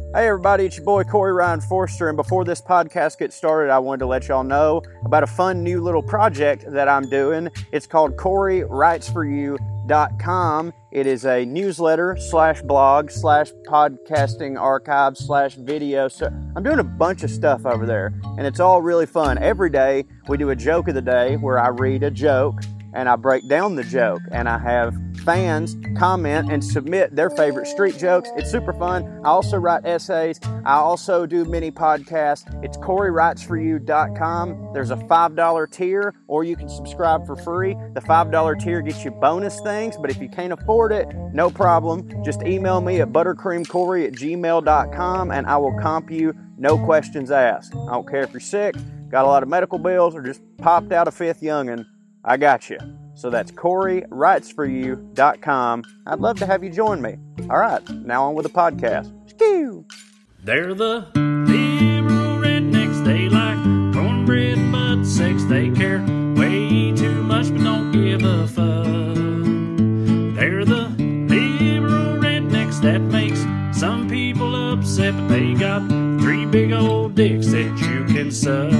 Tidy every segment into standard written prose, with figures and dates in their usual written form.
Hey everybody, it's your boy Corey Ryan Forster, and before this podcast gets started, I wanted to let y'all know about a fun new little project that I'm doing. It's called CoreyWritesForYou.com. It is a newsletter / blog / podcasting archive / video. So I'm doing a bunch of stuff over there, and it's all really fun. Every day we do a joke of the day where I read a joke and I break down the joke, and I have fans comment and submit their favorite street jokes. It's super fun. I also write essays. I also do mini podcasts. It's CoreyWritesForYou.com. There's a $5 tier, or you can subscribe for free. The $5 tier gets you bonus things, but if you can't afford it, no problem. Just email me at buttercreamcorey@gmail.com and I will comp you, no questions asked. I don't care if you're sick, got a lot of medical bills, or just popped out a fifth youngin'. I got you. So that's CoreyWritesForYou.com. I'd love to have you join me. All right, now on with the podcast. Skew! They're the liberal rednecks. They like cornbread but sex. They care way too much but don't give a fuck. They're the liberal rednecks that makes some people upset, but they got 3 big old dicks that you can suck.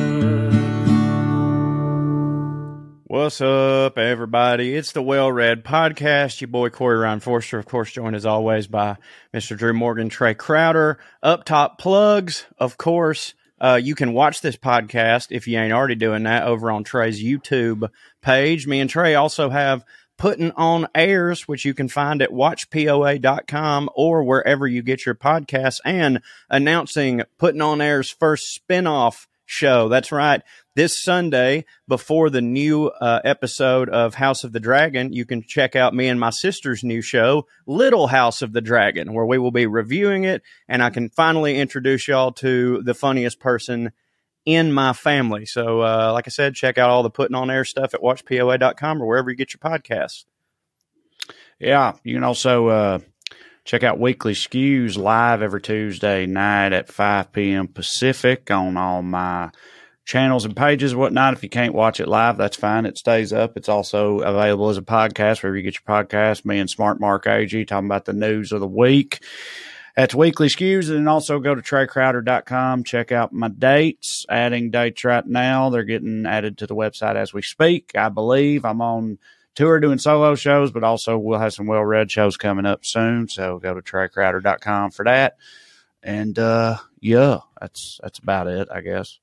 What's up, everybody? It's the Well-Read Podcast. Your boy, Corey Ryan Forster, of course, joined as always by Mr. Drew Morgan, Trey Crowder. Up top plugs, of course. You can watch this podcast, if you ain't already doing that, over on Trey's YouTube page. Me and Trey also have Putting On Airs, which you can find at watchpoa.com or wherever you get your podcasts, and announcing Putting On Air's first spinoff show. That's right. This Sunday, before the new episode of House of the Dragon, you can check out me and my sister's new show, Little House of the Dragon, where we will be reviewing it, and I can finally introduce y'all to the funniest person in my family. So, like I said, check out all the Putting On Air stuff at watchpoa.com or wherever you get your podcasts. Yeah, you can also check out Weekly Skews live every Tuesday night at 5 p.m. Pacific on all my channels and pages and whatnot. If you can't watch it live, that's fine. It stays up. It's also available as a podcast wherever you get your podcast. Me and Smart Mark AG talking about the news of the week. That's Weekly Skews. And then also go to TreyCrowder.com. Check out my dates. Adding dates right now. They're getting added to the website as we speak. I believe I'm on tour doing solo shows, but also we'll have some well-read shows coming up soon. So go to TreyCrowder.com for that. And yeah, that's about it, I guess.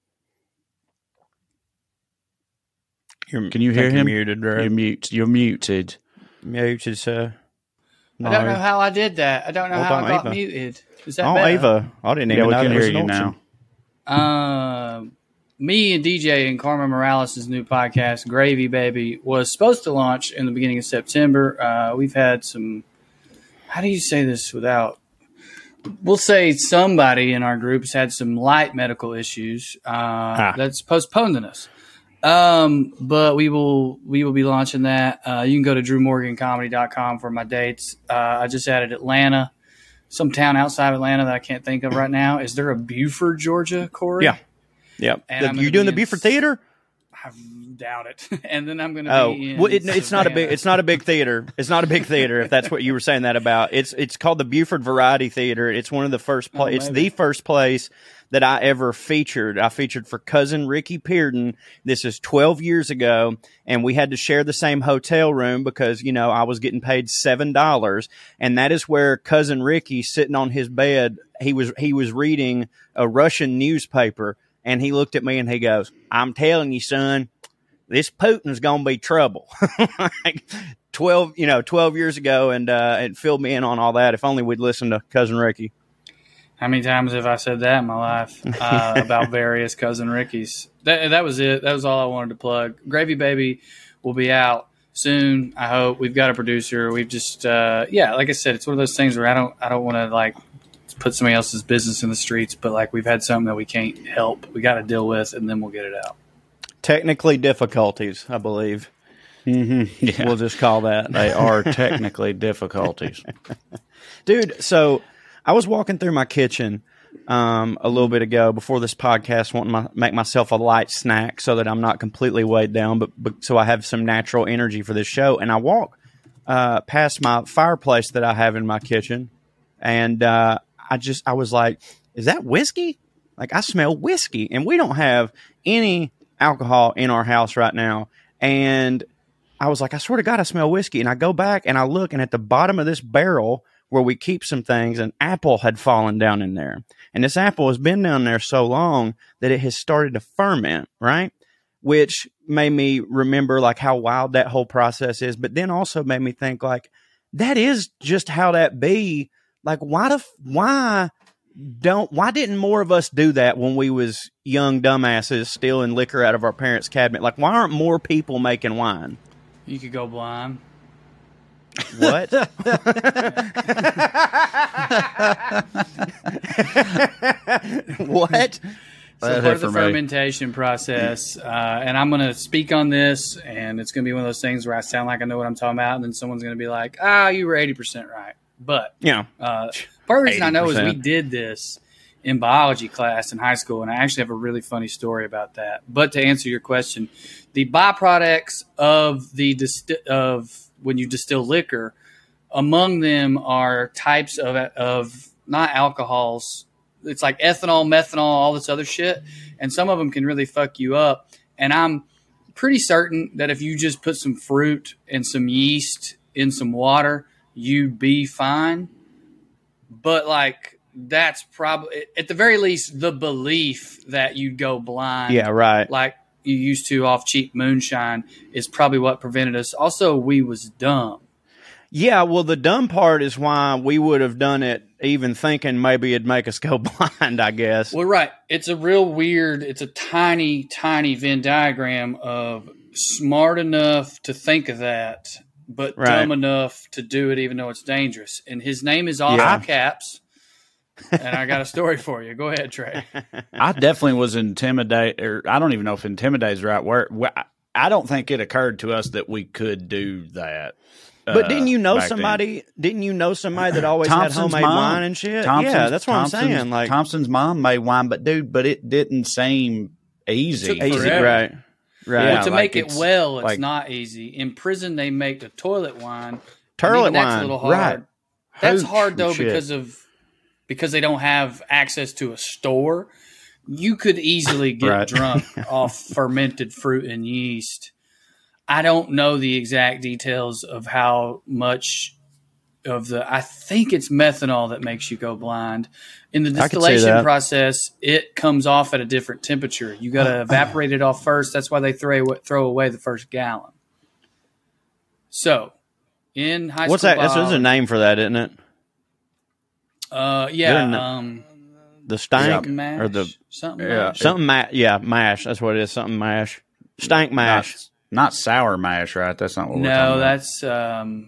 Can you hear him? Muted, Drew. You're muted. Muted, sir. No. I don't know how I did that. I don't know how I got muted. Is that better? Ava. I didn't even know we can there was hear an you option. now. Me and DJ and Carmen Morales' new podcast, Gravy Baby, was supposed to launch in the beginning of September. We've had some, how do you say this without, we'll say somebody in our group has had some light medical issues that's postponing us. But we will be launching that. You can go to drewmorgancomedy.com for my dates. I just added Atlanta, some town outside of Atlanta that I can't think of right now. Is there a Buford, Georgia, Corey? Yeah. And you're doing the Buford Theater? I doubt it. And then I'm going to be in it's not a big theater. It's not a big theater, if that's what you were saying that about. It's called the Buford Variety Theater. It's one of the first it's the first place that I ever featured. I featured for Cousin Ricky Pearden. This is 12 years ago, and we had to share the same hotel room because, you know, I was getting paid $7, and that is where Cousin Ricky, sitting on his bed, he was reading a Russian newspaper, and he looked at me and he goes, "I'm telling you, son, this Putin's going to be trouble." Like 12 years ago, and it filled me in on all that. If only we'd listened to Cousin Ricky. How many times have I said that in my life about various Cousin Rickies? That was it. That was all I wanted to plug. Gravy Baby will be out soon, I hope. We've got a producer. We've just, like I said, it's one of those things where I don't want to, like, put somebody else's business in the streets, but, like, we've had something that we can't help. We got to deal with, and then we'll get it out. Technically difficulties, I believe. Mm-hmm. Yeah. We'll just call that. They are technically difficulties. Dude, so I was walking through my kitchen a little bit ago before this podcast, wanting to make myself a light snack so that I'm not completely weighed down, but so I have some natural energy for this show. And I walk past my fireplace that I have in my kitchen, and I was like, is that whiskey? Like, I smell whiskey, and we don't have any alcohol in our house right now. And I was like, I swear to God, I smell whiskey. And I go back and I look, and at the bottom of this barrel where we keep some things, an apple had fallen down in there. And this apple has been down there so long that it has started to ferment, right? Which made me remember like how wild that whole process is, but then also made me think like, that is just how that be. Like, why didn't more of us do that when we was young dumbasses stealing liquor out of our parents' cabinet? Like, why aren't more people making wine? You could go blind. What? What? So part of the fermentation process, and I'm going to speak on this, and it's going to be one of those things where I sound like I know what I'm talking about, and then someone's going to be like, you were 80% right. But Yeah. part of the reason I know is 80%. we did this in biology class in high school, and I actually have a really funny story about that. But to answer your question, the byproducts of of when you distill liquor, among them are types of not alcohols. It's like ethanol, methanol, all this other shit. And some of them can really fuck you up. And I'm pretty certain that if you just put some fruit and some yeast in some water, you'd be fine. But like, that's probably, at the very least, the belief that you'd go blind. Yeah, right. Like you used to off cheap moonshine is probably what prevented us. Also, we was dumb. Yeah, well, the dumb part is why we would have done it even thinking maybe it'd make us go blind, I guess. Well, right. It's a real weird, it's a tiny, tiny Venn diagram of smart enough to think of that, but dumb enough to do it even though it's dangerous. And his name is Austin Caps. And I got a story for you. Go ahead, Trey. I definitely was intimidated, or I don't even know if intimidate is the right word. I don't think it occurred to us that we could do that. But didn't you know back somebody? Didn't you know somebody that always Thompson's had homemade mom. wine and shit? Yeah, that's what I'm saying. Like Thompson's mom made wine, but it didn't seem easy. Took easy, forever. right? Yeah, Well, to like make it it's well, it's like- not easy. In prison, they make the toilet wine. Toilet Even that's wine, a little hard. right. That's Hooch hard though and shit. because they don't have access to a store. You could easily get Right. drunk off fermented fruit and yeast. I don't know the exact details of how much of I think it's methanol that makes you go blind. In the I could see distillation that. process, it comes off at a different temperature. You got to evaporate it off first. That's why they throw away the first gallon. So, in high What's school that? There's a name for that, isn't it? The stank mash, or the something Yeah. mash. something mash. That's what it is. Something mash. Stank mash. Not sour mash, right? That's not what we're No, talking about. that's man.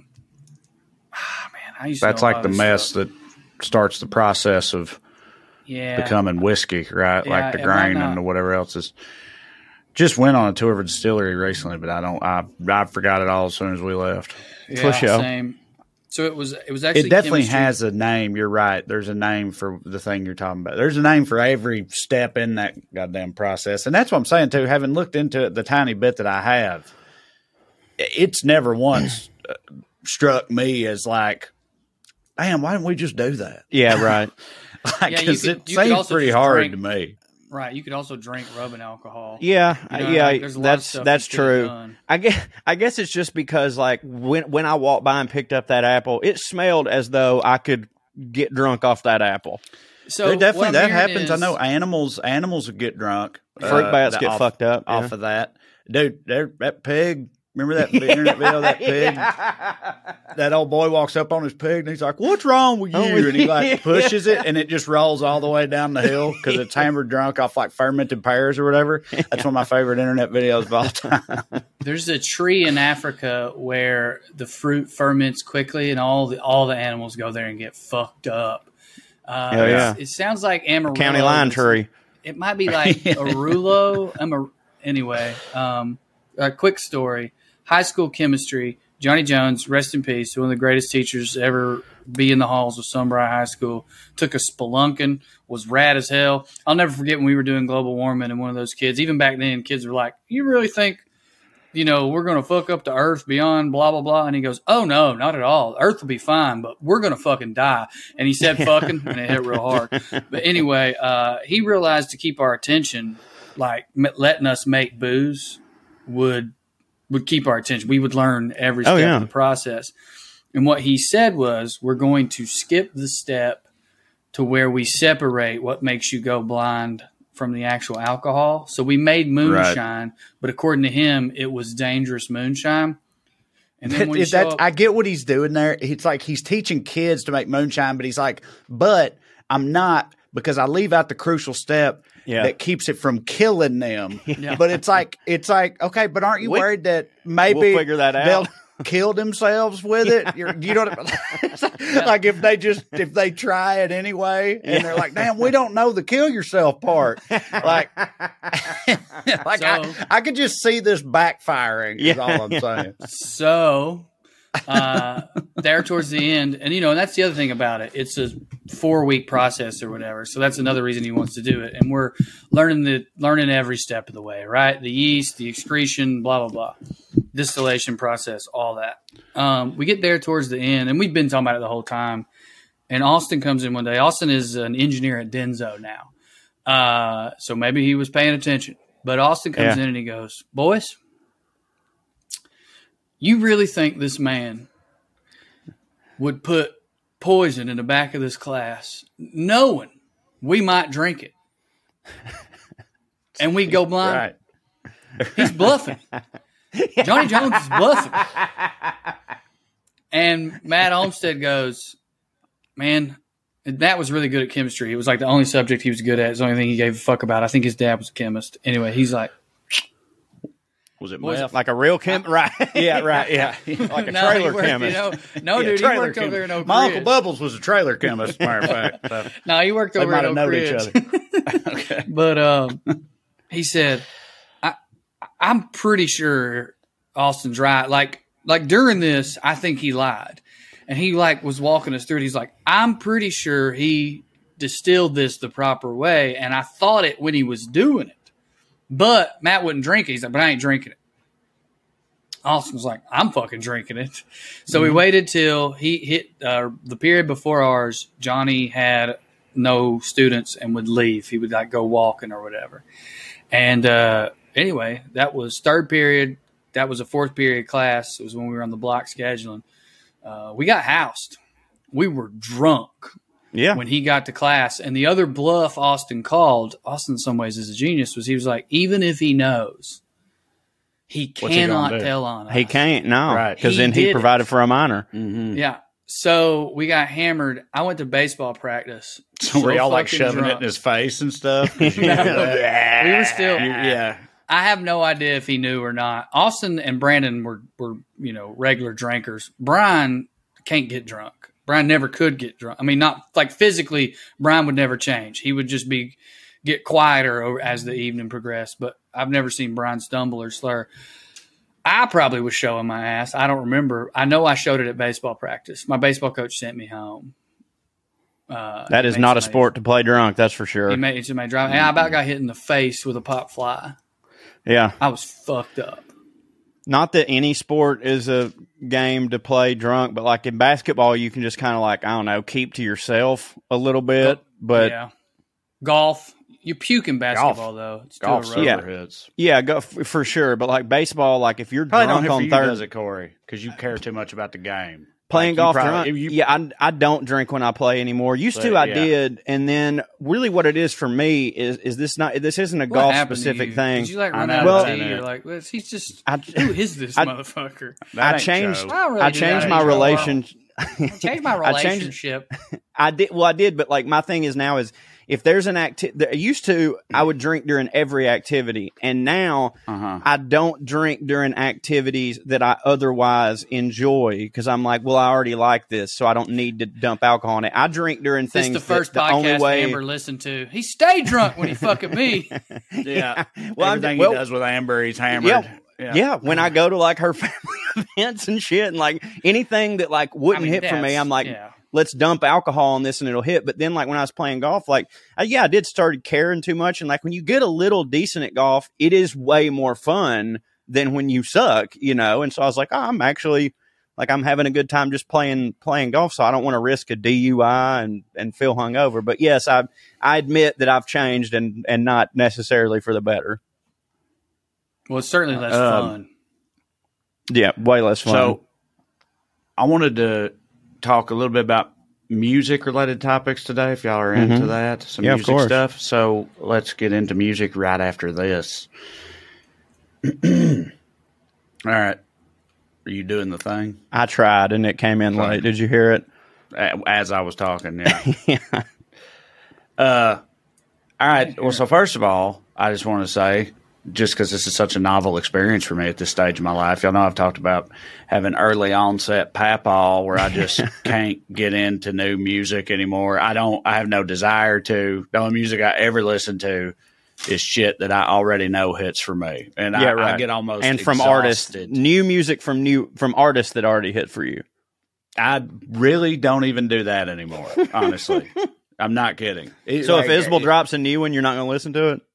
I used to That's know like all the this mess stuff. that starts the process of Yeah, becoming whiskey, right? Yeah, like the it might grain not- and the whatever else is. Just went on a tour of a distillery recently, but I forgot it all as soon as we left. yeah, for sure. Same. So it was actually It definitely chemistry. has a name. You're right. There's a name for the thing you're talking about. There's a name for every step in that goddamn process. And that's what I'm saying too. Having looked into it the tiny bit that I have, it's never once struck me as like, damn, why didn't we just do that? Yeah, right. Yeah, you Because could- it you could seems also pretty just hard drink- to me. Right, you could also drink rubbing alcohol. Yeah, You know, yeah, like, there's a lot of stuff that's you could've true. done. I guess it's just because like when I walked by and picked up that apple, it smelled as though I could get drunk off that apple. So There definitely what I'm that hearing happens. is- I know animals would get drunk. Fruit bats get off- fucked up off yeah. of that. Dude, that pig. Remember that internet video of that pig? That old boy walks up on his pig and he's like, "What's wrong with you?" And he like pushes it and it just rolls all the way down the hill because it's hammered drunk off like fermented pears or whatever. That's one of my favorite internet videos of all time. There's a tree in Africa where the fruit ferments quickly, and all the animals go there and get fucked up. Hell yeah. It sounds like Amarillo. County line tree. It might be like Arulo. Anyway, a quick story. High school chemistry. Johnny Jones, rest in peace, one of the greatest teachers to ever be in the halls of Sunbright High School. Took us spelunking, was rad as hell. I'll never forget when we were doing global warming, and one of those kids, even back then, kids were like, "You really think we're going to fuck up the earth beyond blah, blah, blah. And he goes, oh, no, not at all. The earth will be fine, but we're going to fucking die. And he said fucking, and it hit real hard. But anyway, he realized to keep our attention, like letting us make booze would keep our attention. We would learn every step of the process. And what he said was, we're going to skip the step to where we separate what makes you go blind from the actual alcohol. So we made moonshine, but according to him, it was dangerous moonshine. And then when I get what he's doing there. It's like he's teaching kids to make moonshine, but he's like, but I'm not, because I leave out the crucial step that keeps it from killing them. But it's like, okay, but aren't you worried that maybe we'll figure that out? They'll kill themselves with it? You know what I mean? Like if they try it anyway and they're like, damn, we don't know the kill yourself part. Like, I could just see this backfiring is all I'm saying. So there towards the end, and and that's the other thing about it. It's a 4-week process or whatever. So that's another reason he wants to do it. And we're learning every step of the way, right? The yeast, the excretion, blah, blah, blah. Distillation process, all that. We get there towards the end, and we've been talking about it the whole time. And Austin comes in one day. Austin is an engineer at Denso now. So maybe he was paying attention. But Austin comes in and he goes, boys, you really think this man would put poison in the back of this class knowing we might drink it and we go blind? Right. He's bluffing. Johnny Jones is bluffing. And Matt Olmstead goes, man, that was really good at chemistry. It was like the only subject he was good at. It's the only thing he gave a fuck about. I think his dad was a chemist. Anyway, he's like, was it meth? Like a real chemist? Right. Yeah, right. Yeah. Like a trailer chemist. Dude, he worked over there in Oak Ridge. My Uncle Bubbles was a trailer chemist, matter of fact. So. No, he worked over in Oak Ridge. Each other. Okay. But he said, I'm pretty sure Austin's right. Like during this, I think he lied. And he was walking us through it. He's like, I'm pretty sure he distilled this the proper way. And I thought it when he was doing it. But Matt wouldn't drink it. He's like, but I ain't drinking it. Austin was like, I'm fucking drinking it. So we waited till he hit the period before ours. Johnny had no students and would leave. He would go walking or whatever. And anyway, that was third period. That was a fourth period class. It was when we were on the block scheduling. We got housed. We were drunk. Yeah. When he got to class. And the other bluff Austin called, Austin in some ways is a genius, was he was like, even if he knows, he cannot tell on us. He can't, no. Right. Because then he provided for a minor. Mm-hmm. Yeah. So we got hammered. I went to baseball practice. So were y'all shoving drunk. it in his face and stuff? We were still. Yeah. I have no idea if he knew or not. Austin and Brandon were regular drinkers. Brian can't get drunk. Brian never could get drunk. I mean, not like physically, Brian would never change. He would just get quieter as the evening progressed. But I've never seen Brian stumble or slur. I probably was showing my ass. I don't remember. I know I showed it at baseball practice. My baseball coach sent me home. That is not a sport to play drunk, that's for sure. He made drive. I about got hit in the face with a pop fly. Yeah. I was fucked up. Not that any sport is a game to play drunk, but like in basketball, you can just kind of I don't know, keep to yourself a little bit. But yeah. Golf, you puke in basketball though. It's golf still sober hits. Yeah, go for sure. But like baseball, like if you're probably drunk on third, does it, Corey? Because you care too much about the game. Playing golf drunk. I don't drink when I play anymore. Used to, I did, and then really, what it is for me is this isn't a golf specific thing. Did you run out of tea? You're like, well, he's just who is this motherfucker? I changed my relationship. Changed my relationship. I did, but like my thing is now is if there's an activity, used to I would drink during every activity, and now I don't drink during activities that I otherwise enjoy because I'm like, well, I already like this, so I don't need to dump alcohol on it. I drink during things. This is the first podcast Amber listened to. He stayed drunk when he fucking me. Yeah. Well, everything he does with Amber, he's hammered. Yeah. When I go to like her family events and shit, and like anything that like wouldn't hit for me, I'm like. Yeah. Let's dump alcohol on this and it'll hit. But then like when I was playing golf, like, I did start caring too much. And like when you get a little decent at golf, it is way more fun than when you suck, you know? And so I was like, oh, I'm actually like, I'm having a good time just playing golf. So I don't want to risk a DUI and feel hungover. But yes, I admit that I've changed and not necessarily for the better. Well, it's certainly less fun. Yeah, way less fun. So I wanted to talk a little bit about music-related topics today, if y'all are into that, some music stuff. So let's get into music right after this. All right. Are you doing the thing? I tried, and it came in late. Did you hear it? As I was talking, yeah. Yeah. All right. Well, so first of all, I just want to say, just because this is such a novel experience for me at this stage of my life, y'all know I've talked about having early onset papaw where I just can't get into new music anymore. I have no desire to. The only music I ever listen to is shit that I already know hits for me. And I get almost from exhausted. artists, new music from artists that already hit for you. I really don't even do that anymore, honestly. I'm not kidding. So if Isbell drops a new one, you're not going to listen to it?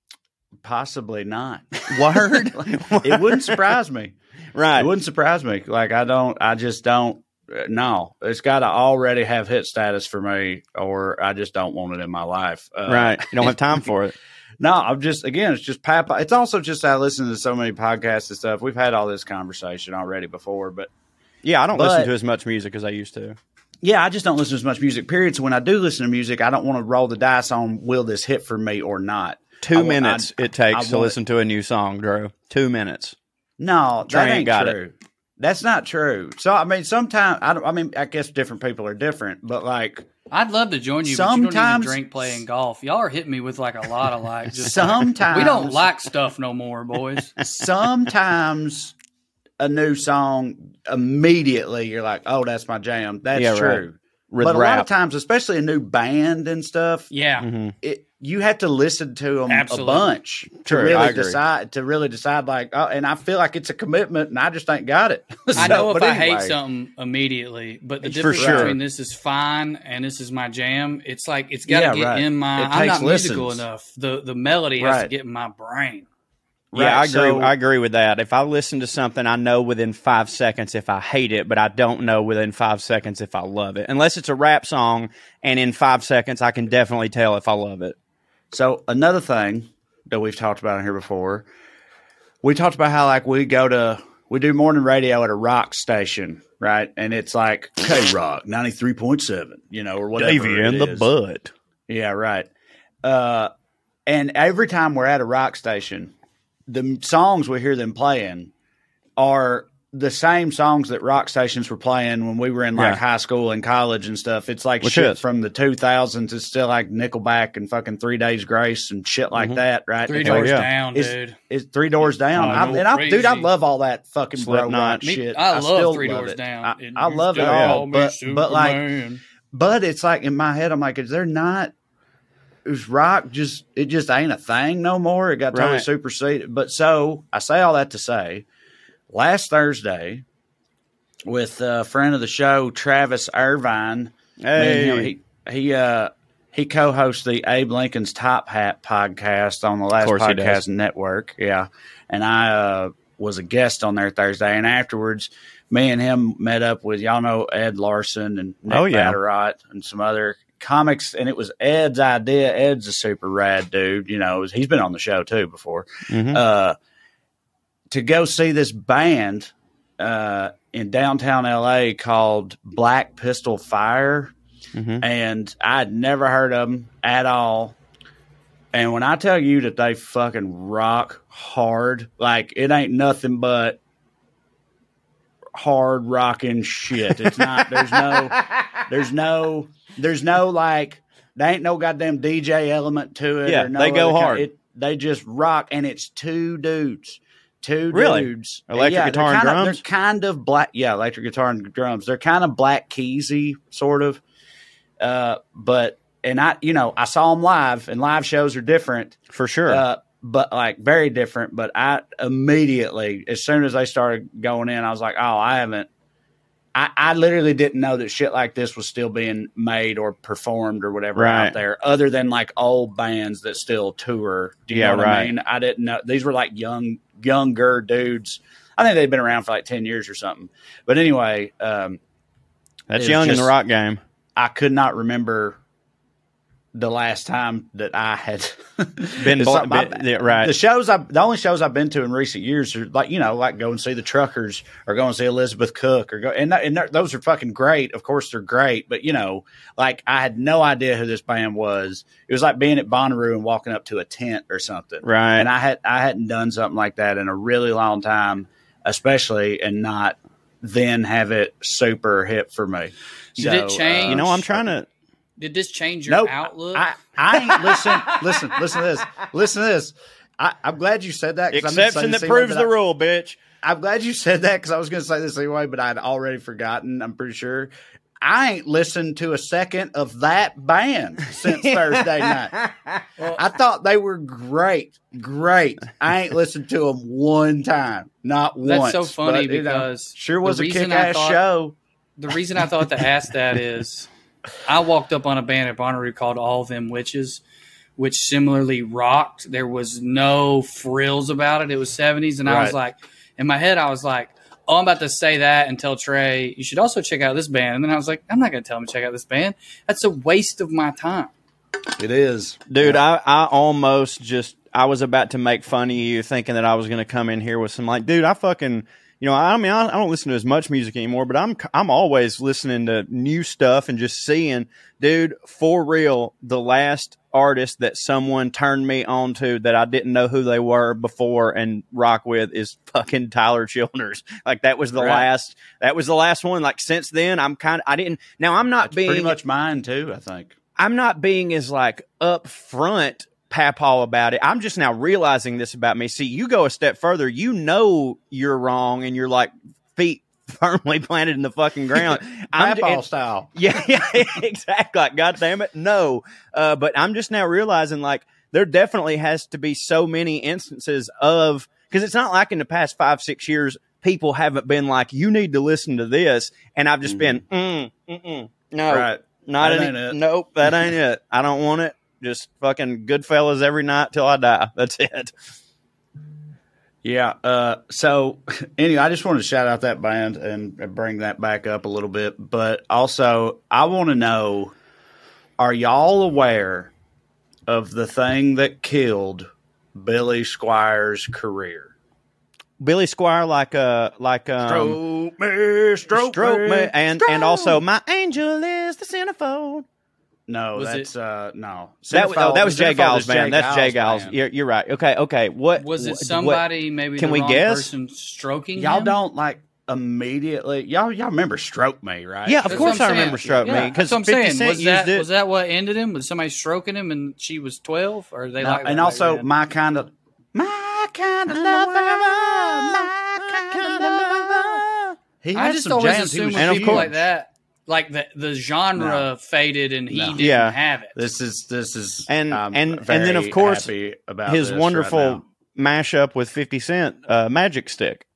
Possibly not. Word? It wouldn't surprise me. Right. It wouldn't surprise me. Like, I just don't. No, it's got to already have hit status for me, or I just don't want it in my life. Right. You don't have time for it. No, it's just Papa. It's also just I listen to so many podcasts and stuff. We've had all this conversation already before, but yeah, I don't listen to as much music as I used to. Yeah, I just don't listen to as much music, period. So when I do listen to music, I don't want to roll the dice on will this hit for me or not. 2 minutes it takes to listen to a new song, Drew. 2 minutes. No, that ain't got true. That's not true. So, I mean, sometimes, I guess different people are different, but like. I'd love to join you, but you don't even drink playing golf. Y'all are hitting me with like a lot of like. Just sometimes. We don't like stuff no more, boys. Sometimes a new song, immediately you're like, oh, that's my jam. That's true. Right. But a lot of times, especially a new band and stuff. Yeah. You have to listen to them a bunch to really decide like, oh, and I feel like it's a commitment and I just ain't got it. I know if I hate something immediately, but the difference between this is fine and this is my jam, it's like, it's got to get in my, I'm not musical enough. The melody has to get in my brain. Yeah, I agree. I agree with that. If I listen to something, I know within 5 seconds if I hate it, but I don't know within 5 seconds if I love it. Unless it's a rap song, and in 5 seconds, I can definitely tell if I love it. So another thing that we've talked about in here before, we talked about how like we do morning radio at a rock station, right? And it's like K-Rock 93.7, or whatever. Davey in the butt. Yeah, right. And every time we're at a rock station, the songs we hear them playing are the same songs that rock stations were playing when we were in like high school and college and stuff. It's like shit from the 2000s. It's still like Nickelback and fucking 3 Days Grace and shit like that, right? 3 Doors Down, dude. It's 3 Doors Down. I love all that fucking bro rock shit. I love 3 Doors Down. I love it all, but it's like in my head, I'm like, is there not? Is rock it just ain't a thing no more? It got totally superseded. But so I say all that to say, last Thursday, with a friend of the show, Travis Irvine, he co-hosts the Abe Lincoln's Top Hat podcast on the Last Podcast Network. Yeah, and I was a guest on there Thursday, and afterwards, me and him met up with y'all know Ed Larson and Nick Vatterott and some other comics, and it was Ed's idea. Ed's a super rad dude. He's been on the show too before. To go see this band in downtown LA called Black Pistol Fire, and I'd never heard of them at all. And when I tell you that they fucking rock hard, like it ain't nothing but hard rocking shit. It's not. There's no like. There ain't no goddamn DJ element to it. Yeah, they go hard. They just rock, and it's two dudes. Electric guitar and drums? They're kind of black. Yeah, electric guitar and drums. They're kind of Black Keys-y, sort of. But I saw them live, and live shows are different. For sure. But like very different. But I immediately, as soon as they started going in, I was like, oh, I literally didn't know that shit like this was still being made or performed or whatever out there, other than like old bands that still tour. Do you know what I mean? I didn't know. These were like young younger dudes. I think they've been around for like 10 years or something. But anyway, that's young in the rock game. I could not remember the last time that I had been right. The only shows I've been to in recent years are like go and see the Truckers or go and see Elizabeth Cook or go and those are fucking great. Of course they're great, but like I had no idea who this band was. It was like being at Bonnaroo and walking up to a tent or something. Right. And I hadn't done something like that in a really long time, especially and not then have it super hip for me. Did it change? I'm trying to. Did this change your outlook? I ain't listen to this. I'm glad you said that. Exception that proves the rule, bitch. I'm glad you said that because I was going to say this anyway, but I'd already forgotten. I'm pretty sure. I ain't listened to a second of that band since Thursday night. Well, I thought they were great. I ain't listened to them one time, not once. That's so funny because sure was a kick-ass show. The reason I thought to ask that is I walked up on a band at Bonnaroo called All Them Witches, which similarly rocked. There was no frills about it. It was 70s, and I was like, in my head, I was like, oh, I'm about to say that and tell Trey, you should also check out this band. And then I was like, I'm not going to tell him to check out this band. That's a waste of my time. It is. Dude, I almost I was about to make fun of you thinking that I was going to come in here with some like, dude, I fucking... I don't listen to as much music anymore, but I'm always listening to new stuff and just seeing, dude, for real, the last artist that someone turned me on to that I didn't know who they were before and rock with is fucking Tyler Childers. Like that was the last one. Like since then, I'm not being pretty much mine too, I think. I'm not being as like upfront papaw about it. I'm just now realizing this about me. See, you go a step further, you're wrong and you're like feet firmly planted in the fucking ground. Papaw style. Yeah, exactly. Like, God damn it. No. But I'm just now realizing like there definitely has to be so many instances of, because it's not like in the past 5-6 years, people haven't been like, you need to listen to this. And I've just been, no, right. Nope, that ain't it. I don't want it. Just fucking Goodfellas every night till I die. That's it. Yeah. So anyway, I just wanted to shout out that band and bring that back up a little bit. But also, I want to know, are y'all aware of the thing that killed Billy Squier's career? Billy Squier, stroke me, and also my angel is the centerfold. No, that's no. That was Jay Giles' band. That's Jay Giles. You're right. Okay. What was it? Somebody maybe can the we wrong guess? Person stroking y'all him? don't like immediately. Y'all remember "Stroke Me," right? Yeah, of course I remember "Stroke Me" because 50 Cent used it. Was that what ended him? Was somebody stroking him and she was 12, or they like? And also my kind of lover. I just always assume with people like that. Like the genre faded and he didn't have it. This is and then of course his wonderful mashup with 50 Cent, Magic Stick.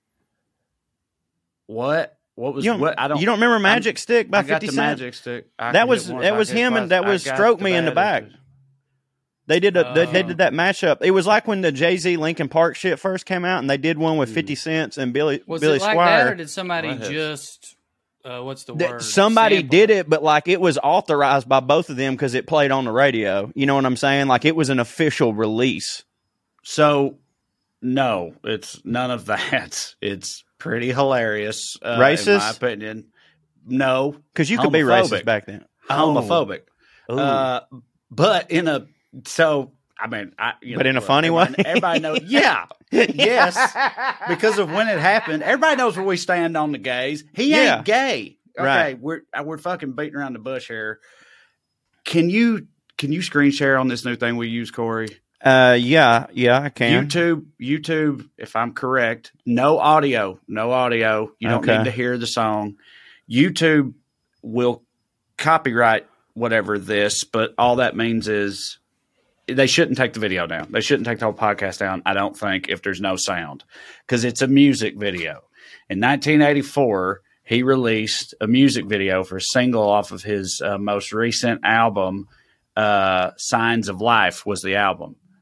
What was what? I don't. You don't remember Magic Stick by 50 Cent? Magic Stick. That was him and that was Stroke Me in the back. They did they did that mashup. It was like when the Jay-Z Linkin Park shit first came out, and they did one with 50 Cent and Billy Squier. Like that, or did somebody just? What's the word? Somebody Sample. did it, but like it was authorized by both of them because it played on the radio. You know what I'm saying? Like it was an official release. So, no, it's none of that. It's pretty hilarious. Racist? In my opinion. No. Because you could be racist back then. Homophobic. But in a, so, I mean, but in a funny way? Everybody knows. Yeah. Yes. Because of when it happened. Everybody knows where we stand on the gays. He ain't gay. Okay. Right. We're fucking beating around the bush here. Can you screen share on this new thing we use, Corey? Yeah, I can. YouTube, if I'm correct, no audio. You don't need to hear the song. YouTube will copyright whatever this, but all that means is they shouldn't take the video down. They shouldn't take the whole podcast down, I don't think, if there's no sound, because it's a music video. In 1984, he released a music video for a single off of his most recent album, Signs of Life was the album.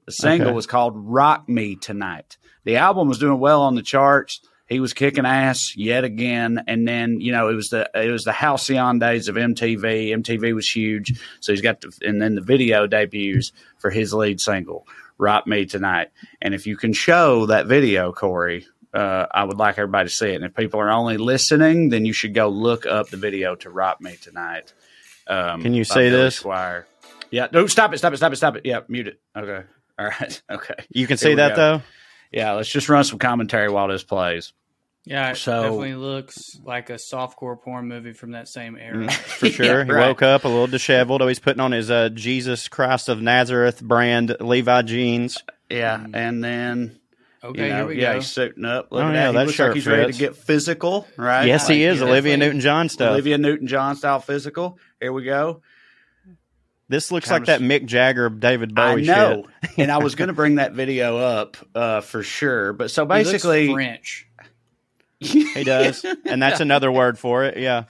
The single was called Rock Me Tonight. The album was doing well on the charts. He was kicking ass yet again. And then, you know, it was the halcyon days of MTV. MTV was huge. So he's got and then the video debuts for his lead single, Rock Me Tonight. And if you can show that video, Corey, I would like everybody to see it. And if people are only listening, then you should go look up the video to Rock Me Tonight. Can you say Billy this? Squier. Yeah. No, stop it. Yeah, mute it. Okay. All right. Okay. You can see that, though? Yeah, let's just run some commentary while this plays. Yeah, it So- definitely looks like a softcore porn movie from that same era. For sure. Yeah, He right. woke up a little disheveled. Oh, he's putting on his Jesus Christ of Nazareth brand Levi jeans. Yeah, and then Okay, you know, here we yeah, go. he's suiting up. Look Oh, at yeah, that. He that looks shirt like he's ready fits. to get physical, right? Yes, he Like, is. he's Olivia definitely Newton-John stuff. Olivia Newton-John style physical. Here we go. This looks Kinda like that Mick Jagger, David Bowie I know, shit. and I was going to bring that video up for sure. But so He looks basically, French. He does. And that's another word for it. Yeah.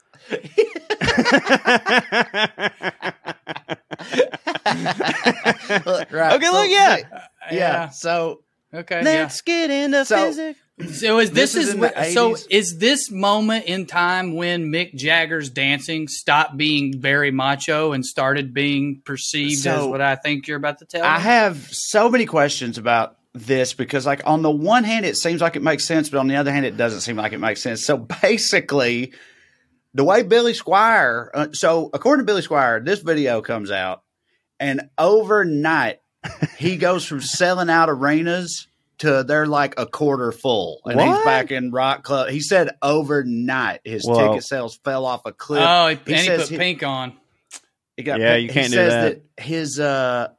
right? Okay, look, yeah. yeah. So Okay. Let's get into So- physics. So is This is in the so 80s. is this moment in time when Mick Jagger's dancing stopped being very macho and started being perceived as So- what I think you're about to tell I me? have so many questions about this because, like, on the one hand, it seems like it makes sense, but on the other hand, it doesn't seem like it makes sense. So basically, the way Billy Squier, so according to Billy Squier, this video comes out, and overnight, he goes from selling out arenas to they're like a quarter full, and he's What? back in rock club. He said overnight his Whoa. ticket sales fell off a cliff. Oh, and he says put he- pink on. He got Yeah, picked. you can't he do says that.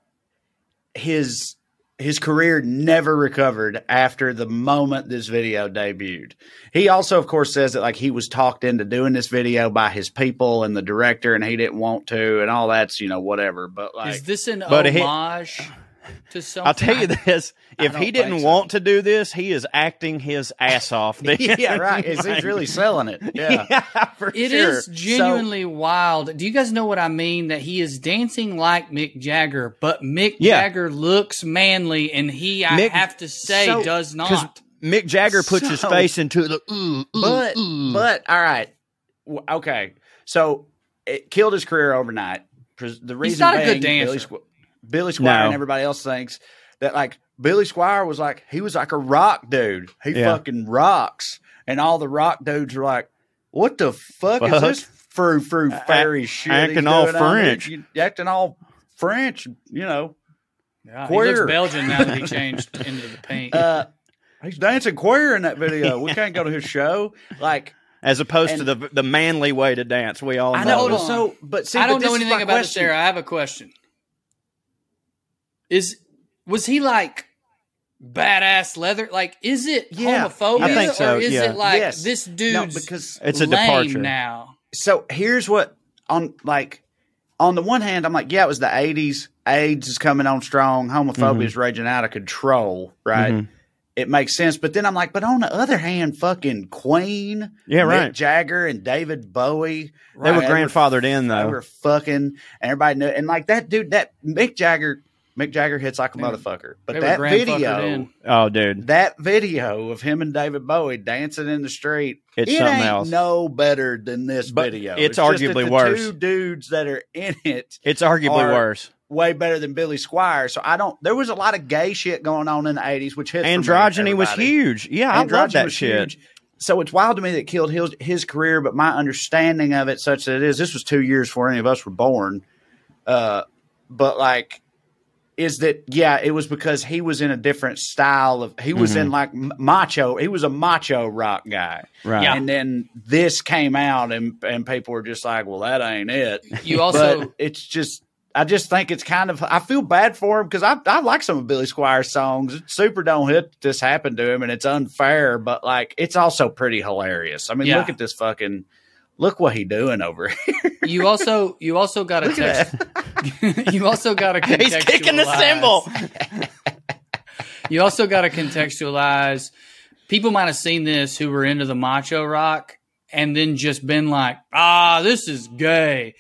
his career never recovered after the moment this video debuted. He also, of course, says that like he was talked into doing this video by his people and the director, and he didn't want to, and all that's whatever. But like, Is this an But he- homage to something? I'll tell you this. If don't he didn't think so. want to do this, he is acting his ass off. Then. yeah, right. He's really selling it. Yeah. for It sure. is genuinely wild. Do you guys know what I mean? That he is dancing like Mick Jagger, but Mick Yeah. Jagger looks manly, and I Mick- have to say, so- does 'Cause not. Mick Jagger puts his So- face into the But all right, okay. So it killed his career overnight. The reason not a being, good dancer. Billy Squier No. and everybody else thinks that like Billy Squier was like he was like a rock dude. He Yeah. fucking rocks, and all the rock dudes were like, "What the fuck is Fuck. this frou fairy shit? acting he's all doing on there? French. Acting all French, Yeah, he queer. looks Belgian now that he changed into the pink. He's dancing queer in that video. We can't go to his show. Like, as opposed And- to the manly way to dance. We all know. I know. Hold but on. So, but see, I don't but this know is anything my about this question. era. I have a question. Was he like badass leather? Like, is it Yeah, homophobic? I think so, Or is yeah. it like Yes. this No, dude's because It's a lame departure. now? so here's what on the one hand, I'm like, yeah, it was the 80s. AIDS is coming on strong. Homophobia is raging out of control, right? Mhm. It makes sense. But then I'm like, but on the other hand, fucking Queen, Yeah, Mick right. Jagger and David Bowie. They were right, grandfathered in, They though. were fucking, and everybody knew. And like that dude, that Mick Jagger hits like a motherfucker. But They were that grandfathered video, in. Oh, dude. that video of him and David Bowie dancing in the street, It's it something ain't else. no better than this But video. it's just that arguably the worse. Two dudes that are in it It's arguably are worse. way better than Billy Squier. So there was a lot of gay shit going on in the 80s, which hit for me, Androgyny was everybody. huge. Yeah, I love Androgyny that was shit. huge. So it's wild to me that it killed his career, but my understanding of it, such that it is, this was 2 years before any of us were born. But like, is that, yeah, it was because he was in a different style of, he was in like macho, he was a macho rock guy. Right. Yeah. And then this came out and people were just like, well, that ain't it. You also But it's just, I just think it's kind of, I feel bad for him because I like some of Billy Squier's songs. It's super don't hit this happened to him and it's unfair, but like, it's also pretty hilarious. I mean, Yeah. look at this fucking, look what he doing over here. you also got to text. You also got to contextualize. He's kicking the cymbal. You also got to contextualize. People might have seen this who were into the macho rock and then just been like, this is gay.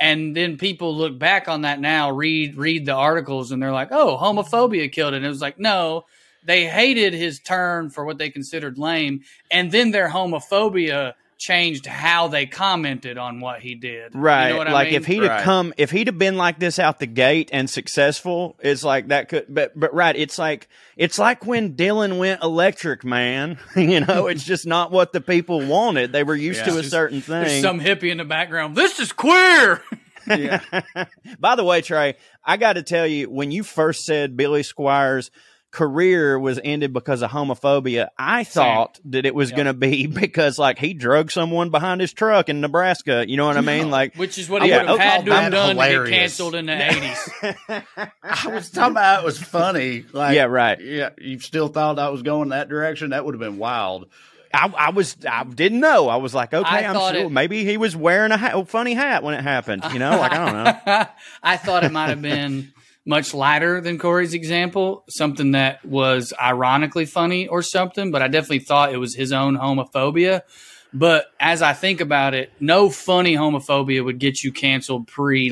And then people look back on that now, read the articles, and they're like, oh, homophobia killed it. And it was like, no, they hated his turn for what they considered lame. And then their homophobia changed how they commented on what he did. Right. You know what I like mean? if he'd have been like this out the gate and successful, it's like that could, but right. It's like when Dylan went electric, man, it's just not what the people wanted. They were used to a certain thing. There's some hippie in the background. This is queer. Yeah. By the way, Trey, I got to tell you, when you first said Billy Squier's career was ended because of homophobia, I thought that it was going to be because he drugged someone behind his truck in Nebraska. You know what I mean? Which is what he would have had to have done to get canceled in the 80s. I was talking about it was funny. Yeah, right. Yeah, you still thought I was going that direction? That would have been wild. I didn't know. I was like, okay, I'm sure. it- Maybe he was wearing a funny hat when it happened. I don't know. I thought it might have been much lighter than Corey's example, something that was ironically funny or something, but I definitely thought it was his own homophobia. But as I think about it, no funny homophobia would get you canceled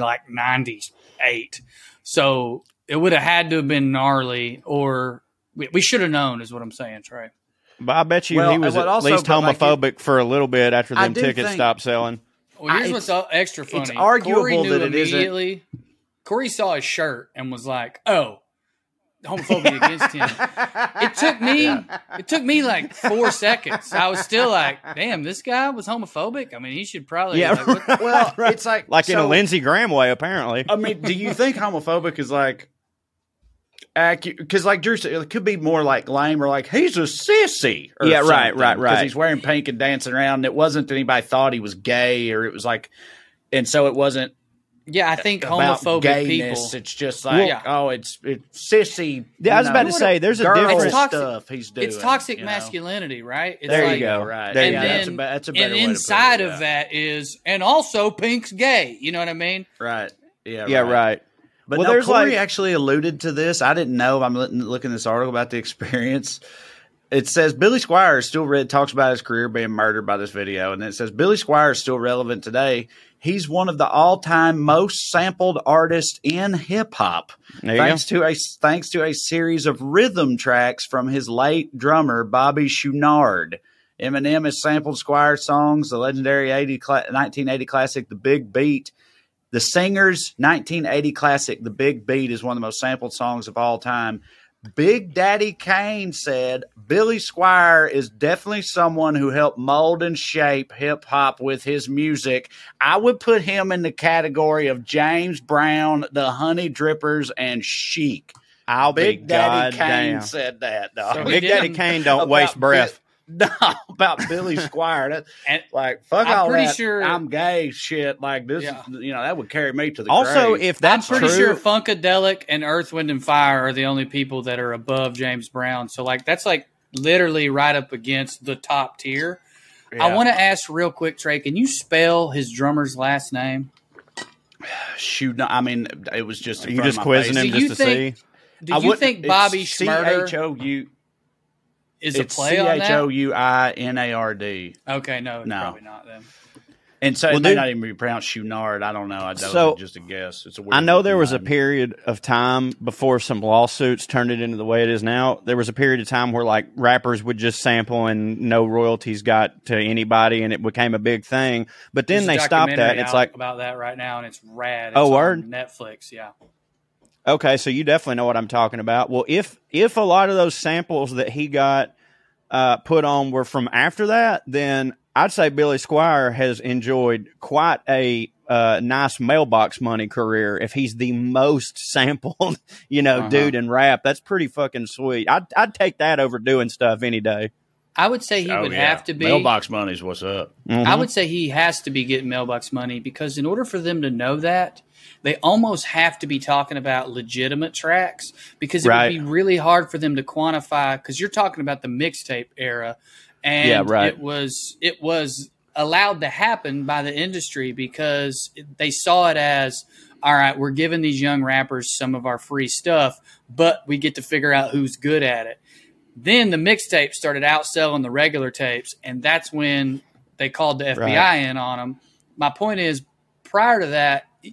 pre-98. So it would have had to have been gnarly, or we should have known is what I'm saying, Trey. But I bet you he was at least homophobic for a little bit after them tickets stopped selling. Well, here's what's extra funny. It's arguable Corey knew that it immediately. Corey saw his shirt and was like, "Oh, homophobia against him." It took me like 4 seconds. I was still like, "Damn, this guy was homophobic." I mean, he should probably. Yeah, well, it's in a Lindsey Graham way, apparently. I mean, do you think homophobic is accurate? Because Drew said, it could be more lame or he's a sissy. Or right. Because he's wearing pink and dancing around. And it wasn't that anybody thought he was gay, or it was and so it wasn't. Yeah, I think about homophobic gayness. people. It's just it's sissy. Yeah, I was about to say there's a difference. Stuff he's doing. It's toxic masculinity, right? It's there you go. Right. And then that's a better way to put it, inside of that is, and also Pink's gay. You know what I mean? Right. Yeah. Yeah. Right. But well, no, there's Corey actually alluded to this. I didn't know. I'm looking at this article about the experience. It says Billy Squier talks about his career being murdered by this video, and then it says Billy Squier is still relevant today. He's one of the all-time most sampled artists in hip-hop, thanks to a series of rhythm tracks from his late drummer Bobby Chouinard. Eminem has sampled Squire songs, the legendary 1980 classic "The Big Beat." The Singer's 1980 classic "The Big Beat" is one of the most sampled songs of all time. Big Daddy Kane said Billy Squier is definitely someone who helped mold and shape hip-hop with his music. I would put him in the category of James Brown, the Honey Drippers, and Chic. Big Daddy Kane said that, dog. So Big Daddy Kane don't waste breath. No, about Billy Squier. And fuck I'm all pretty that. sure I'm gay shit. This, that would carry me to the Also, grave. if that's I'm pretty true, sure Funkadelic and Earth, Wind, and Fire are the only people that are above James Brown. So, that's literally right up against the top tier. Yeah. I want to ask real quick, Trey, can you spell his drummer's last name? Shoot, I mean, it was just. Are you just quizzing him just to see? Do you think Bobby Schmurder CHOU is a play on that? CHOUINARD. Okay, no, probably not then. And so it may not even be pronounced Chouinard. I don't know. That was just a guess. It's a weird. I know there was a period of time before some lawsuits turned it into the way it is now. There was a period of time where rappers would just sample and no royalties got to anybody, and it became a big thing. But then they stopped that. It's about that right now, and it's rad. It's word? on Netflix, yeah. Okay, so you definitely know what I'm talking about. Well, if a lot of those samples that he got put on were from after that, then I'd say Billy Squier has enjoyed quite a nice mailbox money career. If he's the most sampled, dude in rap, that's pretty fucking sweet. I'd take that over doing stuff any day. I would say he would have to be. Mailbox money's what's up. Mm-hmm. I would say he has to be getting mailbox money because in order for them to know that, they almost have to be talking about legitimate tracks because it would be really hard for them to quantify because you're talking about the mixtape era. And it was allowed to happen by the industry because they saw it as, all right, we're giving these young rappers some of our free stuff, but we get to figure out who's good at it. Then the mixtapes started outselling the regular tapes, and that's when they called the FBI in on them. My point is, prior to that,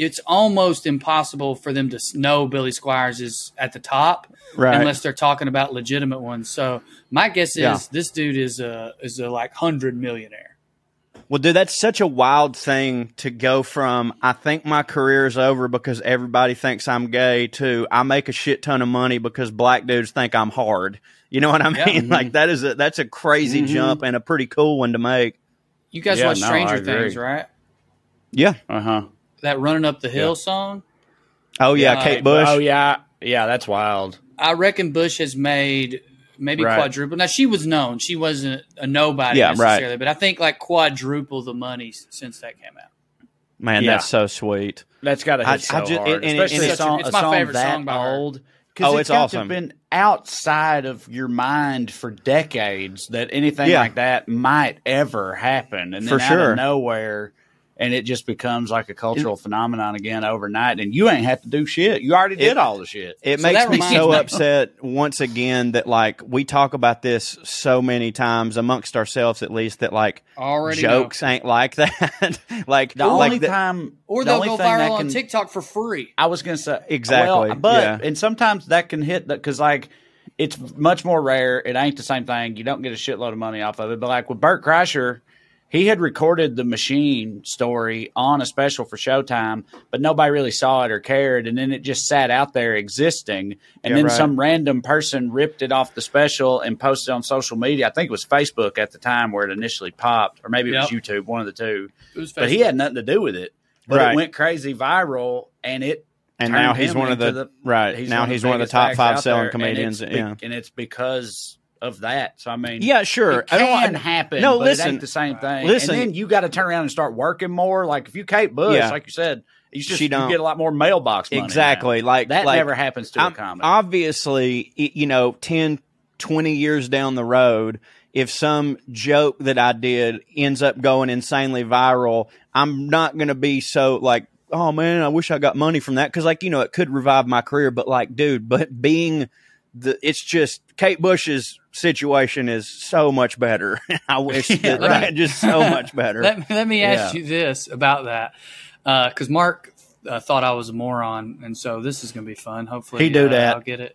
it's almost impossible for them to know Billy Squires is at the top Right. unless they're talking about legitimate ones. So my guess is Yeah. this dude is a like 100 millionaire. Well, dude, that's such a wild thing to go from, I think my career is over because everybody thinks I'm gay, to I make a shit ton of money because black dudes think I'm hard. You know what I mean? Yeah. Like, that's a crazy jump and a pretty cool one to make. You guys Yeah, watch no, Stranger I agree. Things, right? Yeah. Uh-huh. That Running Up the Hill song. Oh, yeah, Yeah. Kate Bush. Oh, yeah. Yeah, that's wild. I reckon Bush has made maybe Right. quadruple. Now, she was known. She wasn't a nobody Yeah, right. necessarily, but I think like quadruple the money since that came out. Man, Yeah. that's so sweet. That's got to I hit so just- hard. and Especially it's a song, it's my a song favorite that song by her. old. Oh, Because it's got to awesome. have been outside of your mind for decades that anything Yeah. like that might ever happen. And then For out sure. of nowhere, and it just becomes like a cultural phenomenon again overnight. And you ain't have to do shit. You already did all the shit. It So makes that me reminds so me- upset once again that, like, we talk about this so many times amongst ourselves, at least, that, like, Already jokes ain't like that. Like, The like only the- time, Or the they'll only go thing that viral on can- TikTok for free. I was going to say Exactly, well, but yeah. and sometimes that can hit that because like it's much more rare. It ain't the same thing. You don't get a shitload of money off of it. But like with Burt Kreischer, he had recorded the Machine story on a special for Showtime, but nobody really saw it or cared, and then it just sat out there existing. And Yeah, then right. some random person ripped it off the special and posted on social media. I think it was Facebook at the time where it initially popped, or maybe it was Yep. YouTube, one of the two. It was But he Facebook. had nothing to do with it. But Right. it went crazy viral, and it and turned now he's him one of into the, right. Now he's one of the biggest top acts 5 out selling there, comedians. and Yeah. and it's because of that. So I mean, Yeah, sure. it can happen. No, but listen. it ain't the same thing. Listen. And then you got to turn around and start working more. Like if you Kate Bush, Yeah. like you said, you She you don't- get a lot more mailbox money. Exactly. now. Like that like, never happens to a I'm- comic. Obviously, 10, 20 years down the road, if some joke that I did ends up going insanely viral, I'm not going to be so like, oh man, I wish I got money from that. Cause like, it could revive my career, but like, dude, but being it's just Kate Bush's situation is so much better. I wish Yeah, that, right. just so much better. Let me ask Yeah. you this about that, because Mark thought I was a moron, and so this is going to be fun. Hopefully, He do that. I'll get it.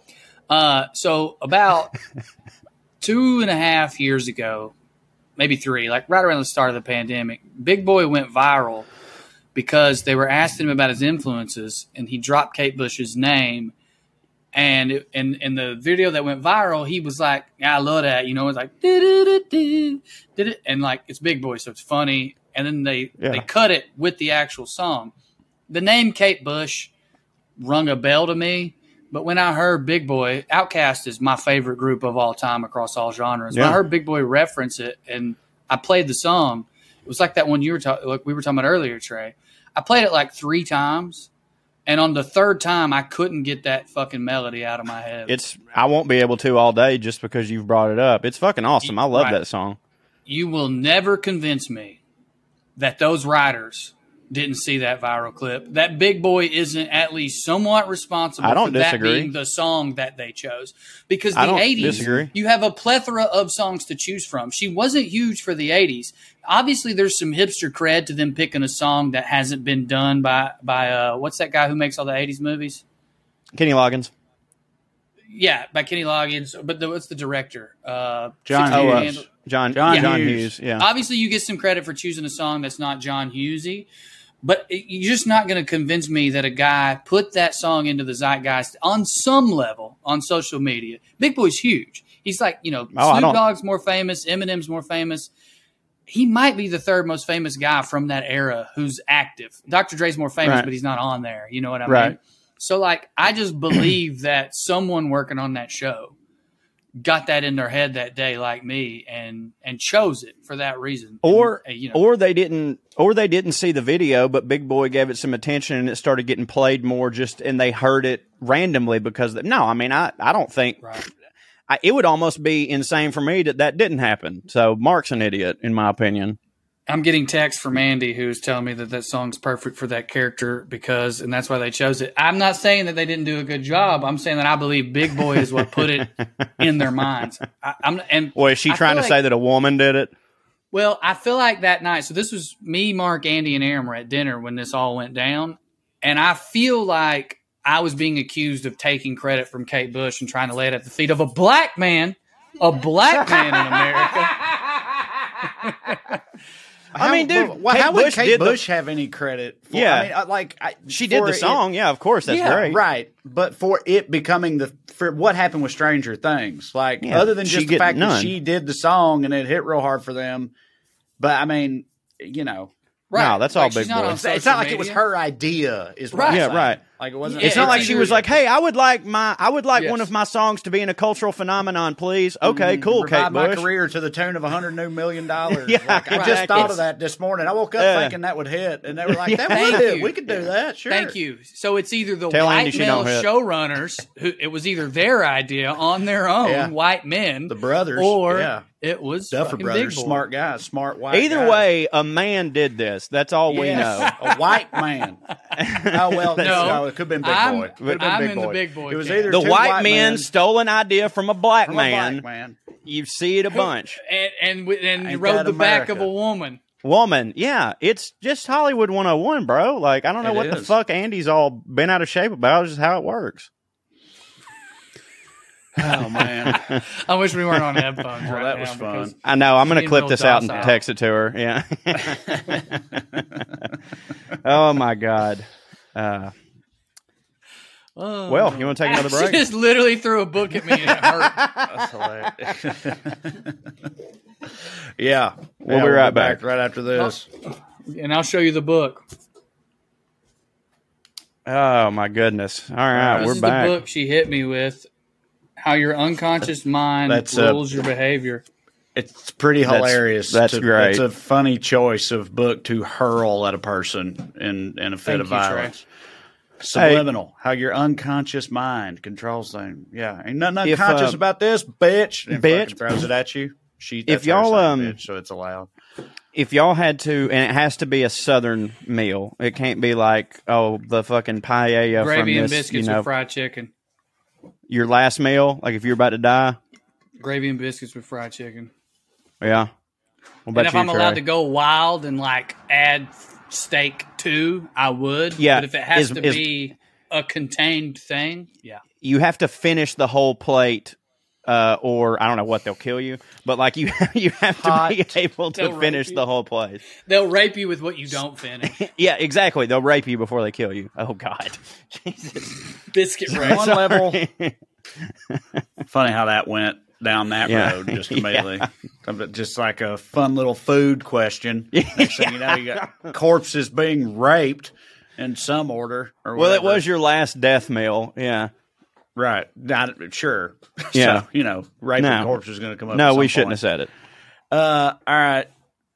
Yeah. So about 2.5 years ago, maybe 3, like right around the start of the pandemic, Big Boy went viral because they were asking him about his influences, and he dropped Kate Bush's name. And in the video that went viral, he was like, yeah, I love that. It's like, did it. And like, it's Big Boy, so it's funny. And then they cut it with the actual song. The name Kate Bush rung a bell to me. But when I heard Big Boy, Outkast is my favorite group of all time across all genres. When I heard Big Boy reference it and I played the song, it was like that one you were like we were talking about earlier, Trey. I played it like 3 times. And on the 3rd time, I couldn't get that fucking melody out of my head. I won't be able to all day just because you've brought it up. It's fucking awesome. I love Right. that song. You will never convince me that those writers didn't see that viral clip. That Big Boy isn't at least somewhat responsible I don't for that disagree. being the song that they chose. Because I the don't 80s, disagree. you have a plethora of songs to choose from. She wasn't huge for the 80s. Obviously, there's some hipster cred to them picking a song that hasn't been done by what's that guy who makes all the 80s movies? Kenny Loggins. Yeah, by Kenny Loggins. But what's the director? John 16 Hughes. Candle- John John Hughes. Hughes. Yeah. Obviously, you get some credit for choosing a song that's not John Hughesy, but you're just not going to convince me that a guy put that song into the zeitgeist on some level on social media. Big Boy's huge. He's like, I Snoop don't- Dogg's more famous, Eminem's more famous. He might be the 3rd most famous guy from that era who's active. Dr. Dre's more famous, Right. but he's not on there. You know what I mean? Right. So, like, I just believe that someone working on that show got that in their head that day, like me, and chose it for that reason. Or And, or they didn't see the video, but Big Boy gave it some attention and it started getting played more and they heard it randomly because I don't think right. it would almost be insane for me that didn't happen. So Mark's an idiot in my opinion. I'm getting text from Andy who's telling me that song's perfect for that character and that's why they chose it. I'm not saying that they didn't do a good job. I'm saying that I believe Big Boy is what put it in their minds. Well, is she I trying to feel say like- that a woman did it? Well, I feel like that night. So this was me, Mark, Andy, and Aaron were at dinner when this all went down, and I feel like I was being accused of taking credit from Kate Bush and trying to lay it at the feet of a black man in America. I mean, dude, how would Bush Kate did Bush have any credit? For, Yeah. she did the song. Yeah, of course, that's great. Right. But for it becoming for what happened with Stranger Things, Yeah, other than she just the get fact none. that she did the song and it hit real hard for them. But I mean, you know, No, that's all she's big not boy. on it's not social like it was media. her idea. Is what Right. I'm Yeah, saying. right. Like it wasn't. Yeah, It's not like it's she either- was like, "Hey, I would like Yes. one of my songs to be in a cultural phenomenon, please." Okay, cool, Kate Revive my Bush. career to the tune of $100 new million. Yeah, like, I right. just thought It's- of that this morning. I woke up Yeah. thinking that would hit, and they were like, "That Thank would hit. you. We could do that." Sure. Thank you. So it's either the Tell Andy white she male don't hit. showrunners who it was either their idea on their own, Yeah. white men, The brothers, or yeah. it was Duffer fucking Brothers, big boy. smart guys, smart white. Either guys. way, a man did this. That's all we know. a white man. Oh well, no, it could have been big I'm- boy. Could have been I'm big in the boy. big boy It was camp. either The two white men men stole an idea from a black from a man. black man. You see it a bunch. and Ain't rode that the back America? of a woman. Woman, yeah, it's just Hollywood 101, bro. Like, I don't know It what the is. fuck Andy's all been out of shape about. It's just how it works. Oh man, I wish we weren't on headphones Well, right that now. was fun. because- I know. I'm going to Being clip real this out and docile. text it to her. Yeah. Oh, my God. Oh. Well, you want to take another She break? just literally threw a book at me and it hurt. that's hilarious. Yeah, We'll be right back. right after this. And I'll show you the book. Oh, my goodness. All right, This we're is back. the book she hit me with. How your unconscious mind That's, rules your behavior. It's pretty hilarious. that's great. It's a funny choice of book to hurl at a person in a fit Thank of you, Trey. violence. Subliminal, how your unconscious mind controls things. Yeah, ain't nothing If, unconscious about this, bitch. And bitch. fucking throws it at you. If That's her y'all, saying bitch, so it's allowed. If y'all had to, and it has to be a Southern meal. It can't be like, oh, the fucking paella Gravy from and this, biscuits with fried chicken. your last meal. Like if you're about to die. Gravy and biscuits with fried chicken. Yeah. What about And if you, I'm allowed Trey? to go wild and like add steak too, I would. Yeah, But if it has is- to be a contained thing, yeah. You have to finish the whole plate, or I don't know what, they'll kill you. But like you have to be Hot. able to They'll rape finish you. the whole plate. They'll rape you with what you don't finish. Yeah, exactly. They'll rape you before they kill you. Oh God, Jesus. Biscuit rape. One level. Funny how that went down that Yeah. road just immediately. Just like a fun little food question. Next thing you know, you got corpses being raped in some order. Or Well, it whatever. was your last death meal. Yeah. right. Not sure. Yeah. So, raping No. corpse is going to come up. No, at we some shouldn't point. have said it. All right.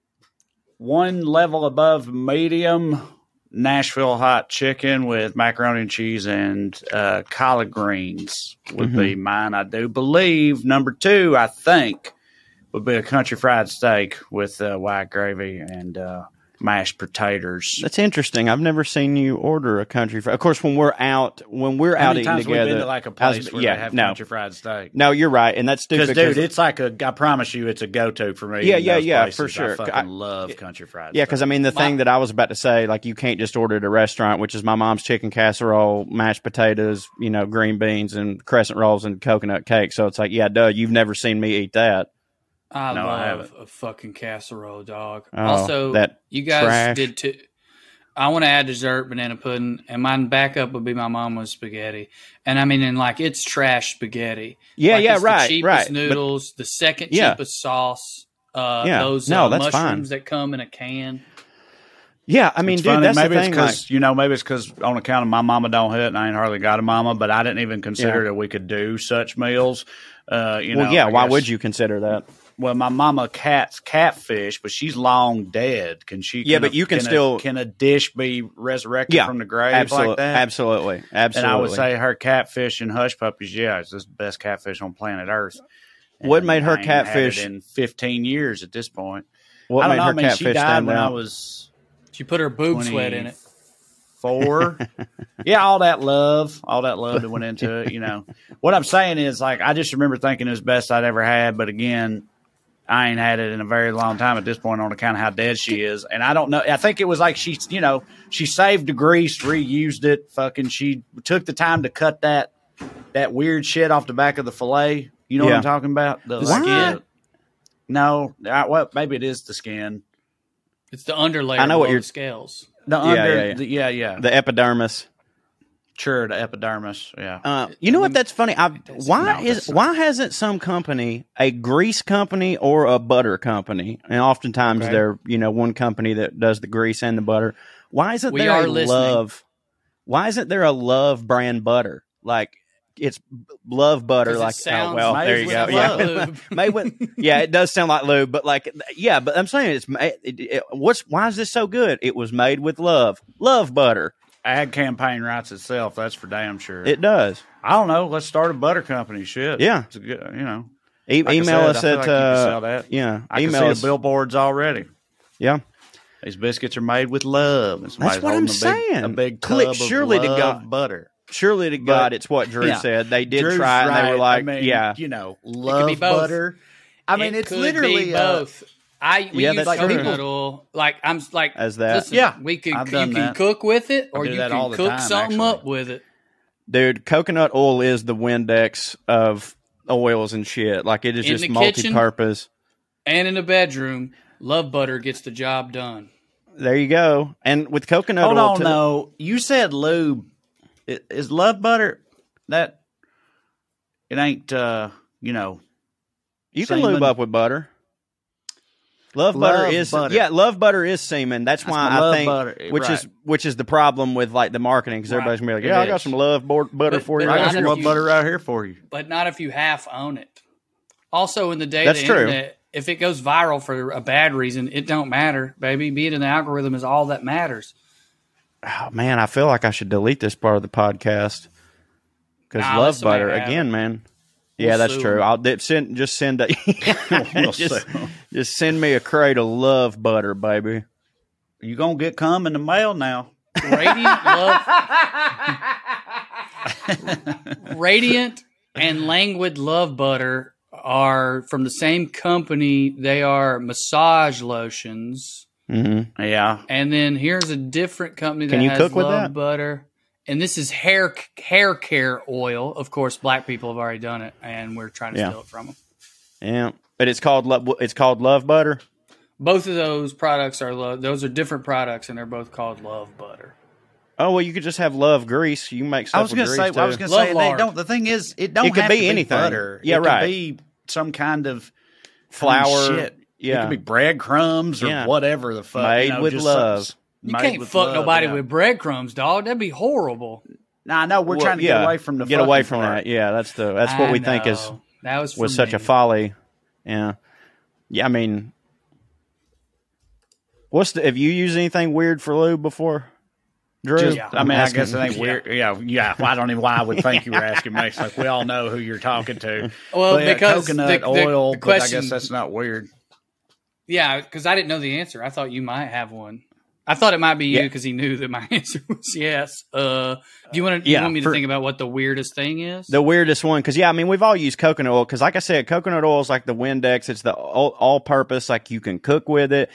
One level above medium, Nashville hot chicken with macaroni and cheese and collard greens would be mine. I do believe. Number 2, I think, would be a country fried steak with white gravy and mashed potatoes. That's interesting. I've never seen you order a country fried. Of course, when we're out How eating many times together, we've been to like a place where they have country fried steak? No, you're right, and that's stupid. Because, dude, it's like I promise you, it's a go-to for me. Yeah, in yeah, those yeah, places. for sure. I fucking love country fried yeah, steak. because I mean, the thing that I was about to say, like, you can't just order at a restaurant, which is my mom's chicken casserole, mashed potatoes, green beans, and crescent rolls and coconut cake. So it's like, yeah, duh, you've never seen me eat that. I No, I love haven't. a fucking casserole, dog. Oh, also, that you guys trash. did too. I want to add dessert, banana pudding, and my backup would be my mama's spaghetti. And I mean, it's trash spaghetti. Yeah, Like, yeah, it's right, The cheapest right. But- noodles, the second Yeah. cheapest sauce. Yeah. Those No, that's mushrooms fine. that come in a can. Yeah, I mean, It's dude, funny. that's maybe the it's thing. because maybe it's because on account of my mama don't hit, and I ain't hardly got a mama. But I didn't even consider Yeah. that we could do such meals. well, yeah, I why guess- would you consider that? Well, my mama catfish, but she's long dead. Can she? Yeah, but you can still- can a dish be resurrected Yeah, from the grave absolutely, like that? absolutely. And I would say her catfish and hush puppies. Yeah, it's the best catfish on planet Earth. What And made her I ain't had catfish- it in 15 years at this point? What I don't made know. her I mean, she catfish died stand when I out? was She put her boob sweat in it. 4. Yeah, all that love that went into it. What I'm saying is, like, I just remember thinking it was the best I'd ever had. But again, I ain't had it in a very long time at this point on account of how dead she is. And I don't know. I think it was like she saved the grease, reused it. Fucking, she took the time to cut that weird shit off the back of the fillet. You know what I'm talking about? The skin? No. Well, maybe it is the skin. It's the underlayer. I know what below you're the scales. The The epidermis. Sure, the epidermis. Yeah. You know what? That's funny. Why hasn't some company, a grease company or a butter company, and oftentimes they're one company that does the grease and the butter. Why isn't there a Love? Why isn't there a Love brand butter? Like it's Love butter. Like there you go. Yeah, made with it does sound like lube, but but I'm saying why is this so good? It was made with love butter. Ad campaign writes itself. That's for damn sure. It does. I don't know. Let's start a butter company. Shit. Yeah. It's a good, Email us at. I can see the billboards already. Yeah. These biscuits are made with love. That's what I'm saying. A big tub surely of to love God, butter. Surely to God, it's what Drew said. They did Drew's try it, and they were like, love butter. I mean, it's literally both. We use that's coconut oil. I'm like as that. Listen, you can cook with it, or you can cook something up with it. Dude, coconut oil is the Windex of oils and shit. Like it is just multi-purpose. And in the bedroom, Love butter gets the job done. There you go. And with coconut oil, hold on, no, you said lube. Is Love butter that? It ain't. You can lube up with butter. Love butter is semen. That's why I think butter, which is the problem with like the marketing because everybody's gonna be like, I got some Love butter for you. I got some Love butter right here for you. But not if you half own it. Also, in the day of the internet, if it goes viral for a bad reason, it don't matter, baby. Being in the algorithm is all that matters. Oh man, I feel like I should delete this part of the podcast because Love butter again, man. Yeah, that's true. I'll send send me a crate of Love butter, baby. You gonna get cum in the mail now? Radiant and Languid Love butter are from the same company. They are massage lotions. Mm-hmm. Yeah, and then here's a different company that has Love butter. And this is hair care oil. Of course, black people have already done it, and we're trying to steal it from them. Yeah, but it's called Love butter. Both of those products are Love. Those are different products, and they're both called Love butter. Oh well, you could just have Love grease. You can make stuff with grease too. I was going to say they don't. The thing is, it could have be anything. Butter. Yeah, it could be some kind of flour. Shit. Yeah, it could be breadcrumbs or whatever the fuck. Made with love. You can't fuck nobody with breadcrumbs, dog. That'd be horrible. Nah, no, we're trying to get away from the get away from that. Yeah, that's what we think was such a folly. Yeah, yeah. I mean, have you used anything weird for lube before, Drew? I mean, I guess it ain't weird. Yeah. Well, I don't even why I would think you were asking me. It's like we all know who you're talking to. Well, because coconut oil, the question, but I guess that's not weird. Yeah, because I didn't know the answer. I thought you might have one. I thought it might be you because he knew that my answer was yes. Do you want me to think about what the weirdest thing is? The weirdest one, because we've all used coconut oil. Because like I said, coconut oil is like the Windex. It's the all-purpose. Like you can cook with it.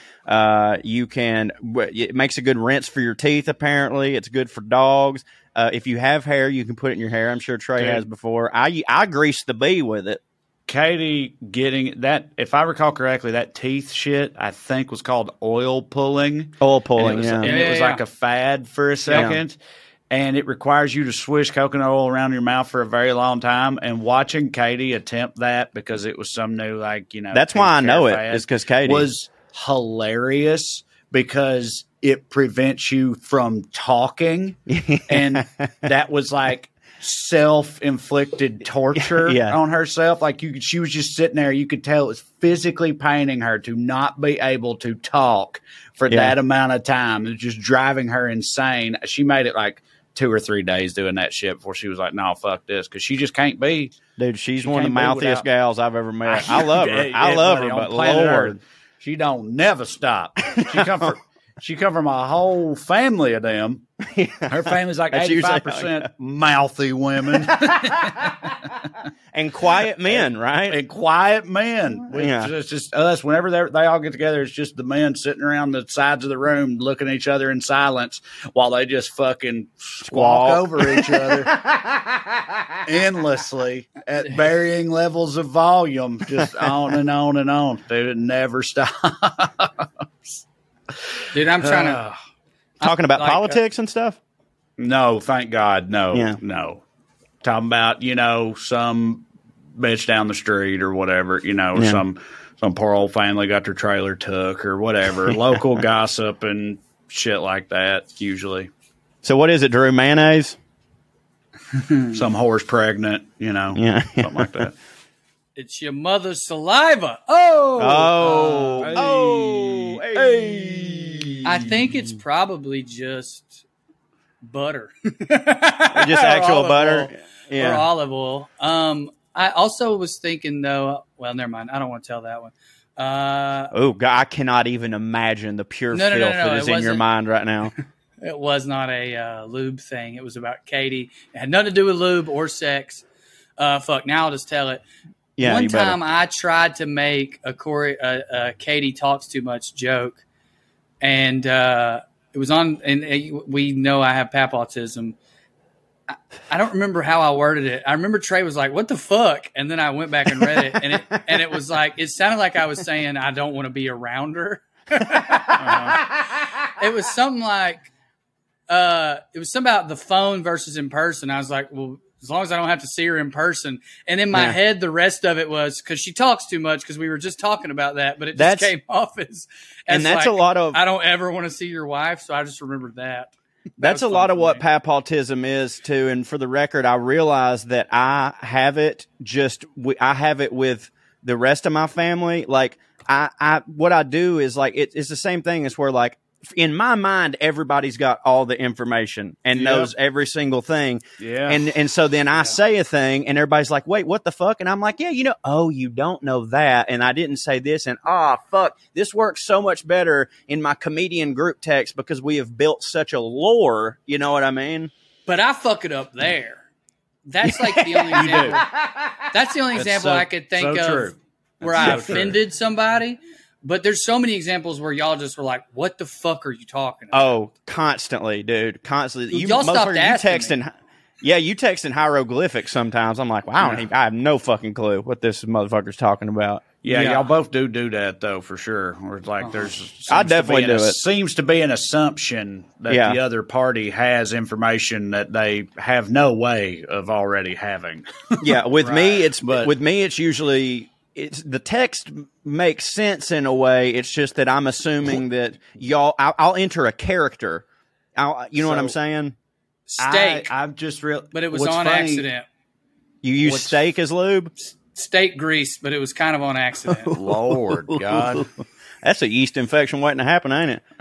It makes a good rinse for your teeth. Apparently, it's good for dogs. If you have hair, you can put it in your hair. I'm sure Trey has before. I grease the bee with it. Katie getting that, if I recall correctly, that teeth shit, I think was called oil pulling. Oil pulling, and it was like a fad for a second. Yeah. And it requires you to swish coconut oil around your mouth for a very long time. And watching Katie attempt that because it was some new, that's why I know it. It's because Katie was hilarious because it prevents you from talking. And that was like self-inflicted torture on herself. She was just sitting there. You could tell it was physically paining her to not be able to talk for that amount of time. It was just driving her insane. She made it like 2 or 3 days doing that shit before she was like, no, fuck this. Because she just can't be. Dude, she's one of the mouthiest gals I've ever met. I love her. I love her, but Lord. She don't never stop. She come for She come from a whole family of them. Her family's like 85% mouthy women. And quiet men, right? And quiet men. Yeah. It's just us. Whenever they all get together, it's just the men sitting around the sides of the room looking at each other in silence while they just fucking squawk over each other endlessly at varying levels of volume, just on and on and on. Dude, it never stops. Dude, I'm trying to. Talking about politics and stuff? No, thank God. No, Yeah. no. Talking about, some bitch down the street or whatever, some poor old family got their trailer took or whatever. Local gossip and shit like that, usually. So what is it, Drew? Mayonnaise? Some horse pregnant, Yeah. something like that. It's your mother's saliva. Oh. Hey. I think it's probably just butter. Just actual olive butter? oil. Yeah. Or olive oil. I also was thinking, though, well, never mind. I don't want to tell that one. Oh, God, I cannot even imagine the pure filth that is in your mind right now. It was not a lube thing. It was about Katie. It had nothing to do with lube or sex. Fuck, now I'll just tell it. Yeah, One you better. time I tried to make a Katie talks too much joke, and it was on. And we know I have pap autism. I don't remember how I worded it. I remember Trey was like, "What the fuck?" And then I went back and read it, and it was like it sounded like I was saying I don't want to be around her. It was something like it was something about the phone versus in person. I was like, well, as long as I don't have to see her in person. And in my head, the rest of it was because she talks too much because we were just talking about that. But it just came off as and that's like, a lot of. I don't ever want to see your wife, so I just remembered that. That's a lot of what pap autism is too. And for the record, I realize that I have it I have it with the rest of my family. Like what I do is like, it's the same thing as where like, in my mind, everybody's got all the information and knows every single thing. Yeah. And so then I say a thing and everybody's like, wait, what the fuck? And I'm like, yeah, oh, you don't know that. And I didn't say this. And fuck, this works so much better in my comedian group text because we have built such a lore. You know what I mean? But I fuck it up there. That's like the only example. That's the only example I could think of where I offended somebody. But there's so many examples where y'all just were like, what the fuck are you talking about? Oh, constantly, dude. Constantly. Y'all stopped asking me. Yeah, you text in hieroglyphics sometimes. I'm like, wow, I have no fucking clue what this motherfucker's talking about. Yeah, y'all both do that, though, for sure. Or it's like I definitely do it. Seems to be an assumption that the other party has information that they have no way of already having. Yeah, with me, it's usually... the text makes sense in a way. It's just that I'm assuming that I'll enter a character. You know what I'm saying? Steak. I'm just but it was on accident. You use steak as lube? Steak grease, but it was kind of on accident. Lord God. That's a yeast infection waiting to happen, ain't it?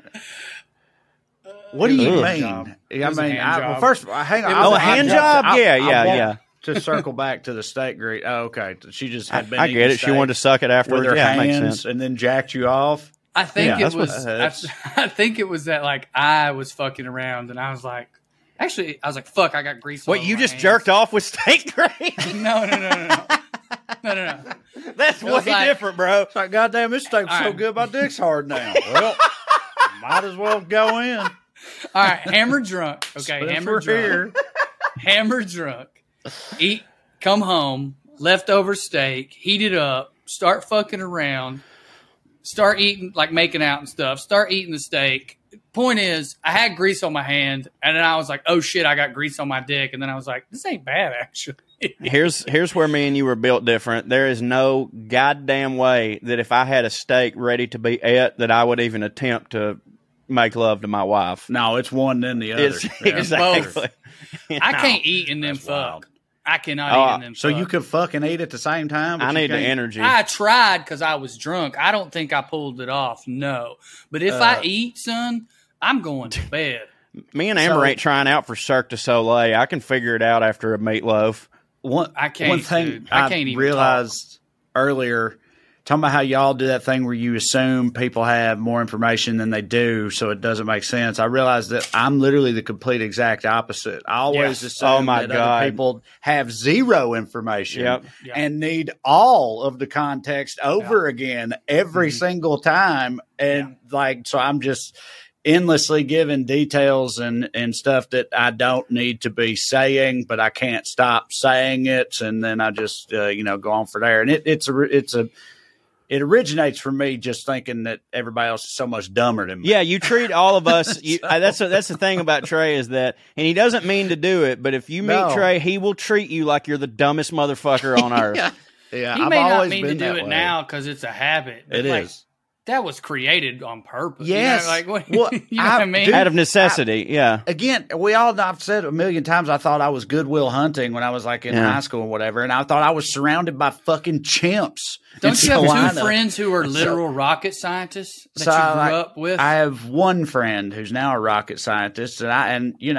What do you mean? First of all, hang on. A hand job? Yeah. To circle back to the steak grease. Oh, okay. She just had been. I get it. She wanted to suck it afterwards. With her hands, makes sense. And then jacked you off. I think it was. I think it was that like I was fucking around and I was like, fuck, I got grease. What, you just jerked off with steak grease? No. That's way different, bro. It's like, goddamn, this steak's so good, my dick's hard now. Well, might as well go in. All right, hammer drunk. Okay, hammer drunk. Eat, come home, leftover steak, heat it up, start fucking around, start eating, like making out and stuff, start eating the steak. Point is, I had grease on my hand, and then I was like, oh shit, I got grease on my dick. And then I was like, this ain't bad, actually. Here's where me and you were built different. There is no goddamn way that if I had a steak ready to be ate, that I would even attempt to make love to my wife. No, it's one then the other. Exactly. I can't eat and then fuck. Wild. I cannot eat and then fuck. So you could fucking eat at the same time? I need the energy. I tried because I was drunk. I don't think I pulled it off, no. But if I eat, son, I'm going to bed. Me and Amber ain't trying out for Cirque du Soleil. I can figure it out after a meatloaf. One thing I can't even realized earlier talking about how y'all do that thing where you assume people have more information than they do, so it doesn't make sense. I realize that I'm literally the complete exact opposite. I always assume that other people have zero information and need all of the context over again every single time. And so I'm just endlessly giving details and stuff that I don't need to be saying, but I can't stop saying it. And then I just, go on for there. And it originates from me just thinking that everybody else is so much dumber than me. Yeah, you treat all of us. That's the thing about Trey is that, and he doesn't mean to do it, but if you meet Trey, he will treat you like you're the dumbest motherfucker on earth. Yeah, he I've may not always mean to been do that it way. now because it's a habit. It is. That was created on purpose. Yes. What, Well, you know what I mean? dude, Out of necessity, Again, I've said a million times, I thought I was Goodwill Hunting when I was like in high school and whatever, and I thought I was surrounded by fucking chimps. Don't you have two friends who are literal rocket scientists that you grew up with? I have one friend who's now a rocket scientist, and he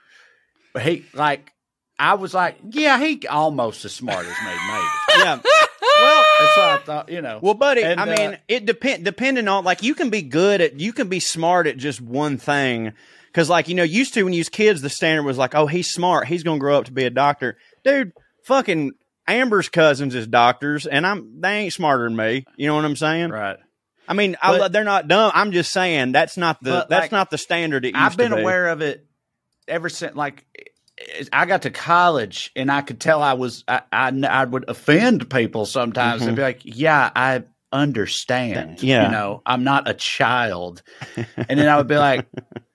I was like, yeah, he almost as smart as me, maybe. Yeah. Well, that's what I thought, Well, buddy, and, I mean, it depending on, like, you can be smart at just one thing. Because, like, used to when you was kids, the standard was like, oh, he's smart. He's going to grow up to be a doctor. Dude, fucking Amber's cousins is doctors, and they ain't smarter than me. You know what I'm saying? Right. I mean, they're not dumb. I'm just saying that's not the standard it used I've been to be. aware of it ever since, like, I got to college and I could tell I would offend people sometimes and be like, yeah, I understand. Yeah. I'm not a child. And then I would be like,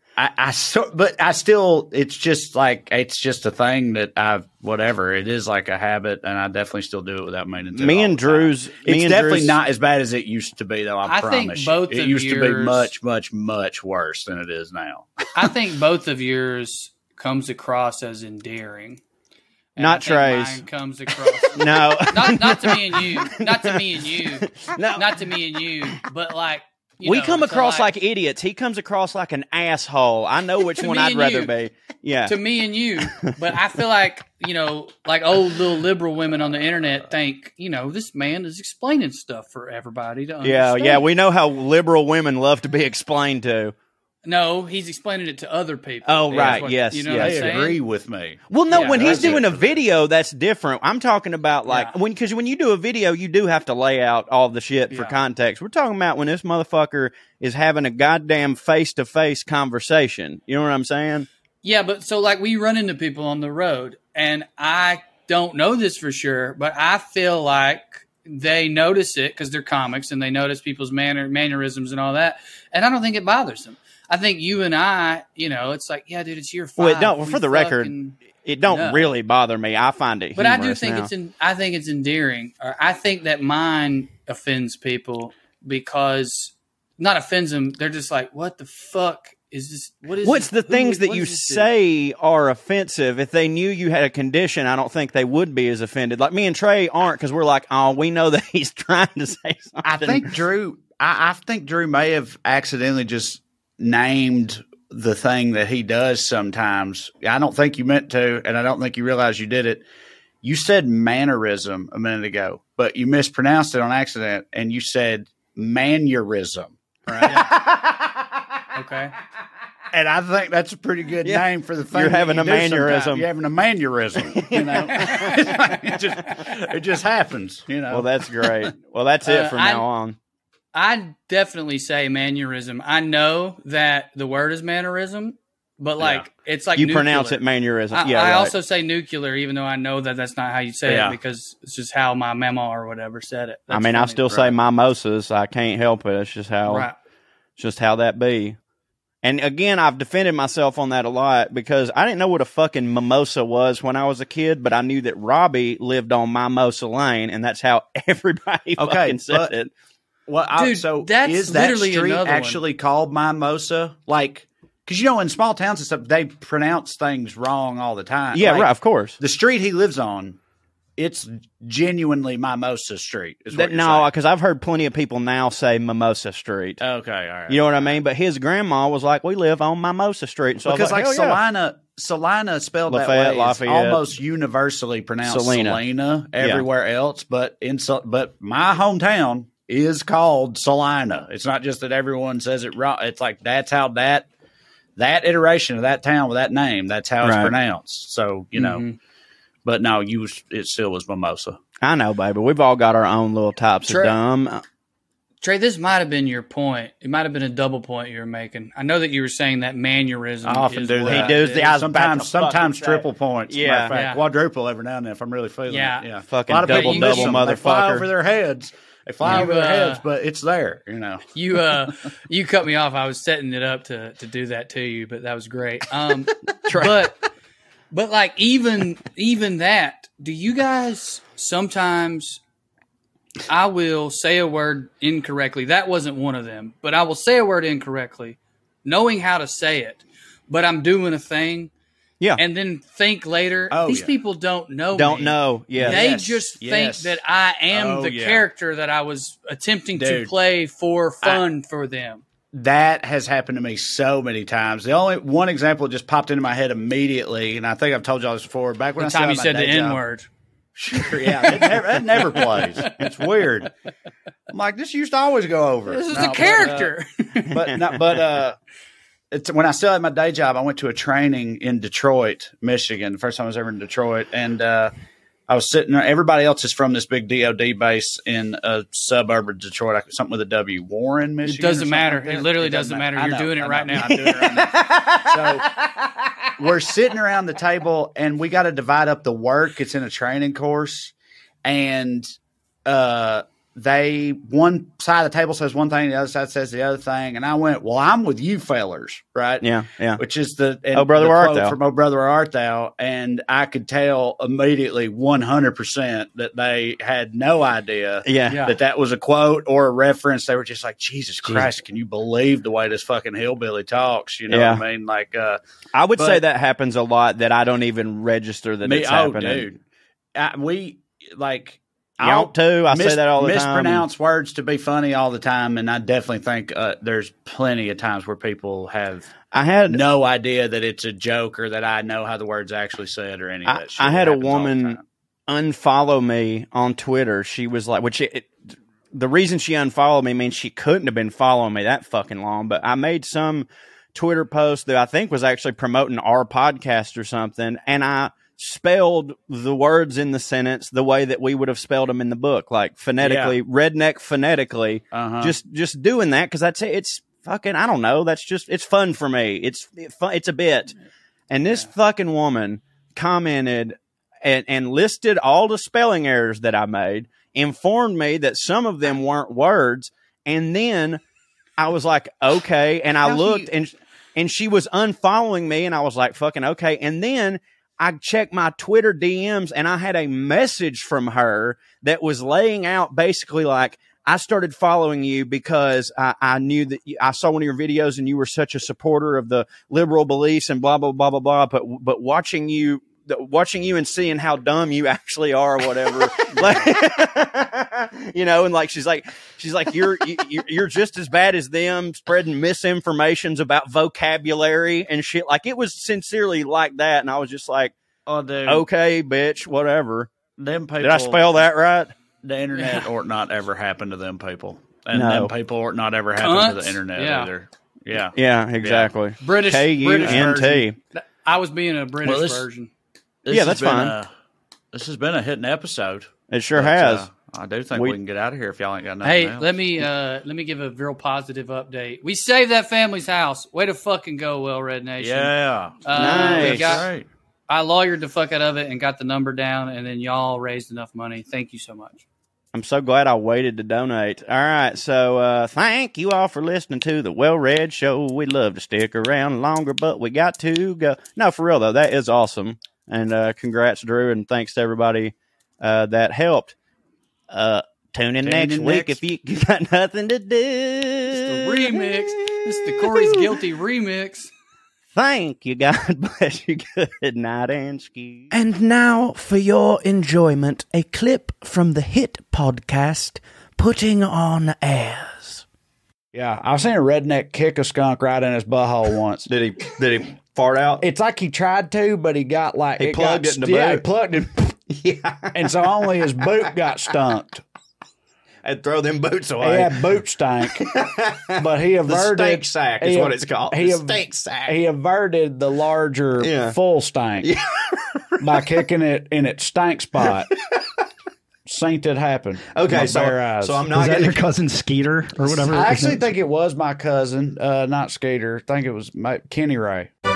it's just a thing that whatever. It is like a habit, and I definitely still do it without meaning to. It's definitely not as bad as it used to be, though. I promise you. It used to be much, much, much worse than it is now. I think both of yours comes across as endearing. And not Trey's. Mine comes across. No. not to me and you. Not to me and you. No. Not to me and you. But like, we come across like idiots. He comes across like an asshole. I know which one I'd rather be. Yeah. To me and you. But I feel like, like old little liberal women on the internet think, this man is explaining stuff for everybody to understand. Yeah. We know how liberal women love to be explained to. No, he's explaining it to other people. Oh, right. Yes. You know yes. what I'm They saying? agree with me. Well, no, when he's doing a video, that's different. I'm talking about because when you do a video, you do have to lay out all the shit for context. We're talking about when this motherfucker is having a goddamn face-to-face conversation. You know what I'm saying? Yeah, but so like we run into people on the road, and I don't know this for sure, but I feel like they notice it because they're comics and they notice people's mannerisms and all that, and I don't think it bothers them. I think you and I, it's like, yeah, dude, it's year 5. Well, it don't. For the record, it don't really bother me. I find it, but I do think now. I think it's endearing. I think that mine offends people because not offends them. They're just like, what the fuck is this? What's the things that you say are offensive? If they knew you had a condition, I don't think they would be as offended. Like me and Trey aren't, because we're like, oh, we know that he's trying to say something. I think Drew may have accidentally just named the thing that he does sometimes. I don't think you meant to, and I don't think you realize you did it. You said mannerism a minute ago, but you mispronounced it on accident, and you said mannerism. Right? Okay. And I think that's a pretty good name for the thing. You're having a mannerism. You're having a mannerism. It just happens. Well, that's great. Well, that's it from now on. I definitely say mannerism. I know that the word is mannerism, but it's like you nuclear. Pronounce it mannerism. I also say nuclear, even though I know that that's not how you say it, because it's just how my mama or whatever said it. That's I still say mimosas. I can't help it. It's just how that be. And again, I've defended myself on that a lot because I didn't know what a fucking mimosa was when I was a kid, but I knew that Robbie lived on Mimosa Lane, and that's how everybody fucking said it. Well, dude, that's is that literally street another actually called Mimosa? Like, because in small towns and stuff, they pronounce things wrong all the time. Yeah, like, right. Of course, the street he lives on, it's genuinely Mimosa Street. No, because I've heard plenty of people now say Mimosa Street. Okay, all right. You know what I mean? But his grandma was like, "We live on Mimosa Street." So because I was like, Salina spelled Lafayette, that way Lafayette. is almost universally pronounced Selena. Selena everywhere else, but my hometown is called Salina. It's not just that everyone says it wrong. It's like that's how that iteration of that town with that name, that's how it's pronounced. So, you know, but no, it still was Mimosa. I know, baby. We've all got our own little types of dumb. Trey, this might have been your point. It might have been a double point you were making. I know that you were saying that mannerism. I often do that. He does the sometimes triple points. Yeah. Fact, quadruple every now and then if I'm really feeling it. Yeah. Fucking a lot of double, people miss them. motherfucker. They fly over their heads. They fly over their heads, but it's there, you know. You cut me off. I was setting it up to do that to you, but that was great. But like even that, do you guys sometimes? I will say a word incorrectly. That wasn't one of them, but I will say a word incorrectly, knowing how to say it. But I'm doing a thing, and then think later. These people don't know. Don't me. know. Yeah, they just think that I am the character that I was attempting to play for fun for them. That has happened to me so many times. The only one example that just popped into my head immediately, and I think I've told y'all this before. Back when the time you said the N word. Sure, yeah, it never plays. It's weird. I'm like, this used to always go over. This is a character. It's when I still had my day job. I went to a training in Detroit, Michigan. The first time I was ever in Detroit, and I was sitting there. Everybody else is from this big DoD base in a suburb of Detroit, something with a W. Warren, Michigan. It doesn't matter. It literally doesn't matter. You're doing it right now. I'm doing it right now. So we're sitting around the table, and we got to divide up the work. It's in a training course, and one side of the table says one thing, the other side says the other thing, and I went, "Well, I'm with you fellers, right?" Yeah. Which is Oh Brother Where Art Thou? From Oh Brother Where Art Thou, and I could tell immediately 100% that they had no idea that was a quote or a reference. They were just like, "Jesus Christ, can you believe the way this fucking hillbilly talks?" You know what I mean? Like, I would say that happens a lot. That I don't even register that it's happening. Dude, I say that all the time. Mispronounce words to be funny all the time, and I definitely think there's plenty of times where people have no idea that it's a joke or that I know how the word's actually said or any of that shit. I had a woman unfollow me on Twitter. She was like, the reason she unfollowed me means she couldn't have been following me that fucking long, but I made some Twitter post that I think was actually promoting our podcast or something, and I spelled the words in the sentence the way that we would have spelled them in the book, like phonetically, redneck phonetically. Just doing that because that's it. It's fucking, I don't know. That's just, it's fun for me. It's a bit. And this fucking woman commented and listed all the spelling errors that I made, informed me that some of them weren't words, and then I was like, okay, and I looked and she was unfollowing me, and I was like, fucking okay, and then I checked my Twitter DMs, and I had a message from her that was laying out basically like, I started following you because I knew that I saw one of your videos and you were such a supporter of the liberal beliefs and blah, blah, blah, blah, blah. But watching you and seeing how dumb you actually are or whatever, like, you know, and like, she's like, you're just as bad as them, spreading misinformations about vocabulary and shit. Like, it was sincerely like that. And I was just like, oh, dude, okay, bitch, whatever. Them people, did I spell that right? The internet ought not ever happen to them people. And them people ought not ever happen to the internet either. Yeah. Yeah, exactly. Yeah. British K-U-N-T. I was being a British version. That's fine. This has been a hitting episode. It sure has. I do think we can get out of here if y'all ain't got nothing else. Let me give a real positive update. We saved that family's house. Way to fucking go, Well Red Nation. Yeah. Nice. Great. I lawyered the fuck out of it and got the number down, and then y'all raised enough money. Thank you so much. I'm so glad I waited to donate. All right, so thank you all for listening to the Well Read Show. We'd love to stick around longer, but we got to go. No, for real, though, that is awesome. And congrats, Drew, and thanks to everybody that helped. Tune in next week if you got nothing to do. It's the remix. It's the Corey's Guilty remix. Thank you. God bless you. Good night and ski. And now, for your enjoyment, a clip from the hit podcast, Putting on Airs. Yeah, I've seen a redneck kick a skunk right in his butthole once. Did he fart out? It's like he tried to, but he got like... He plugged it in the boot. Yeah, he plugged it. Yeah. And so only his boot got stunked. and throw them boots He away. had boot stank, but he The averted stink sack is what it's called. He, The stink sack. He averted the larger full stank by kicking it in its stank spot. Seen it happen. Okay, with my bare eyes. so I'm Was not that going your to. cousin Skeeter or whatever? I actually think it was my cousin, not Skeeter. I think it was Kenny Ray.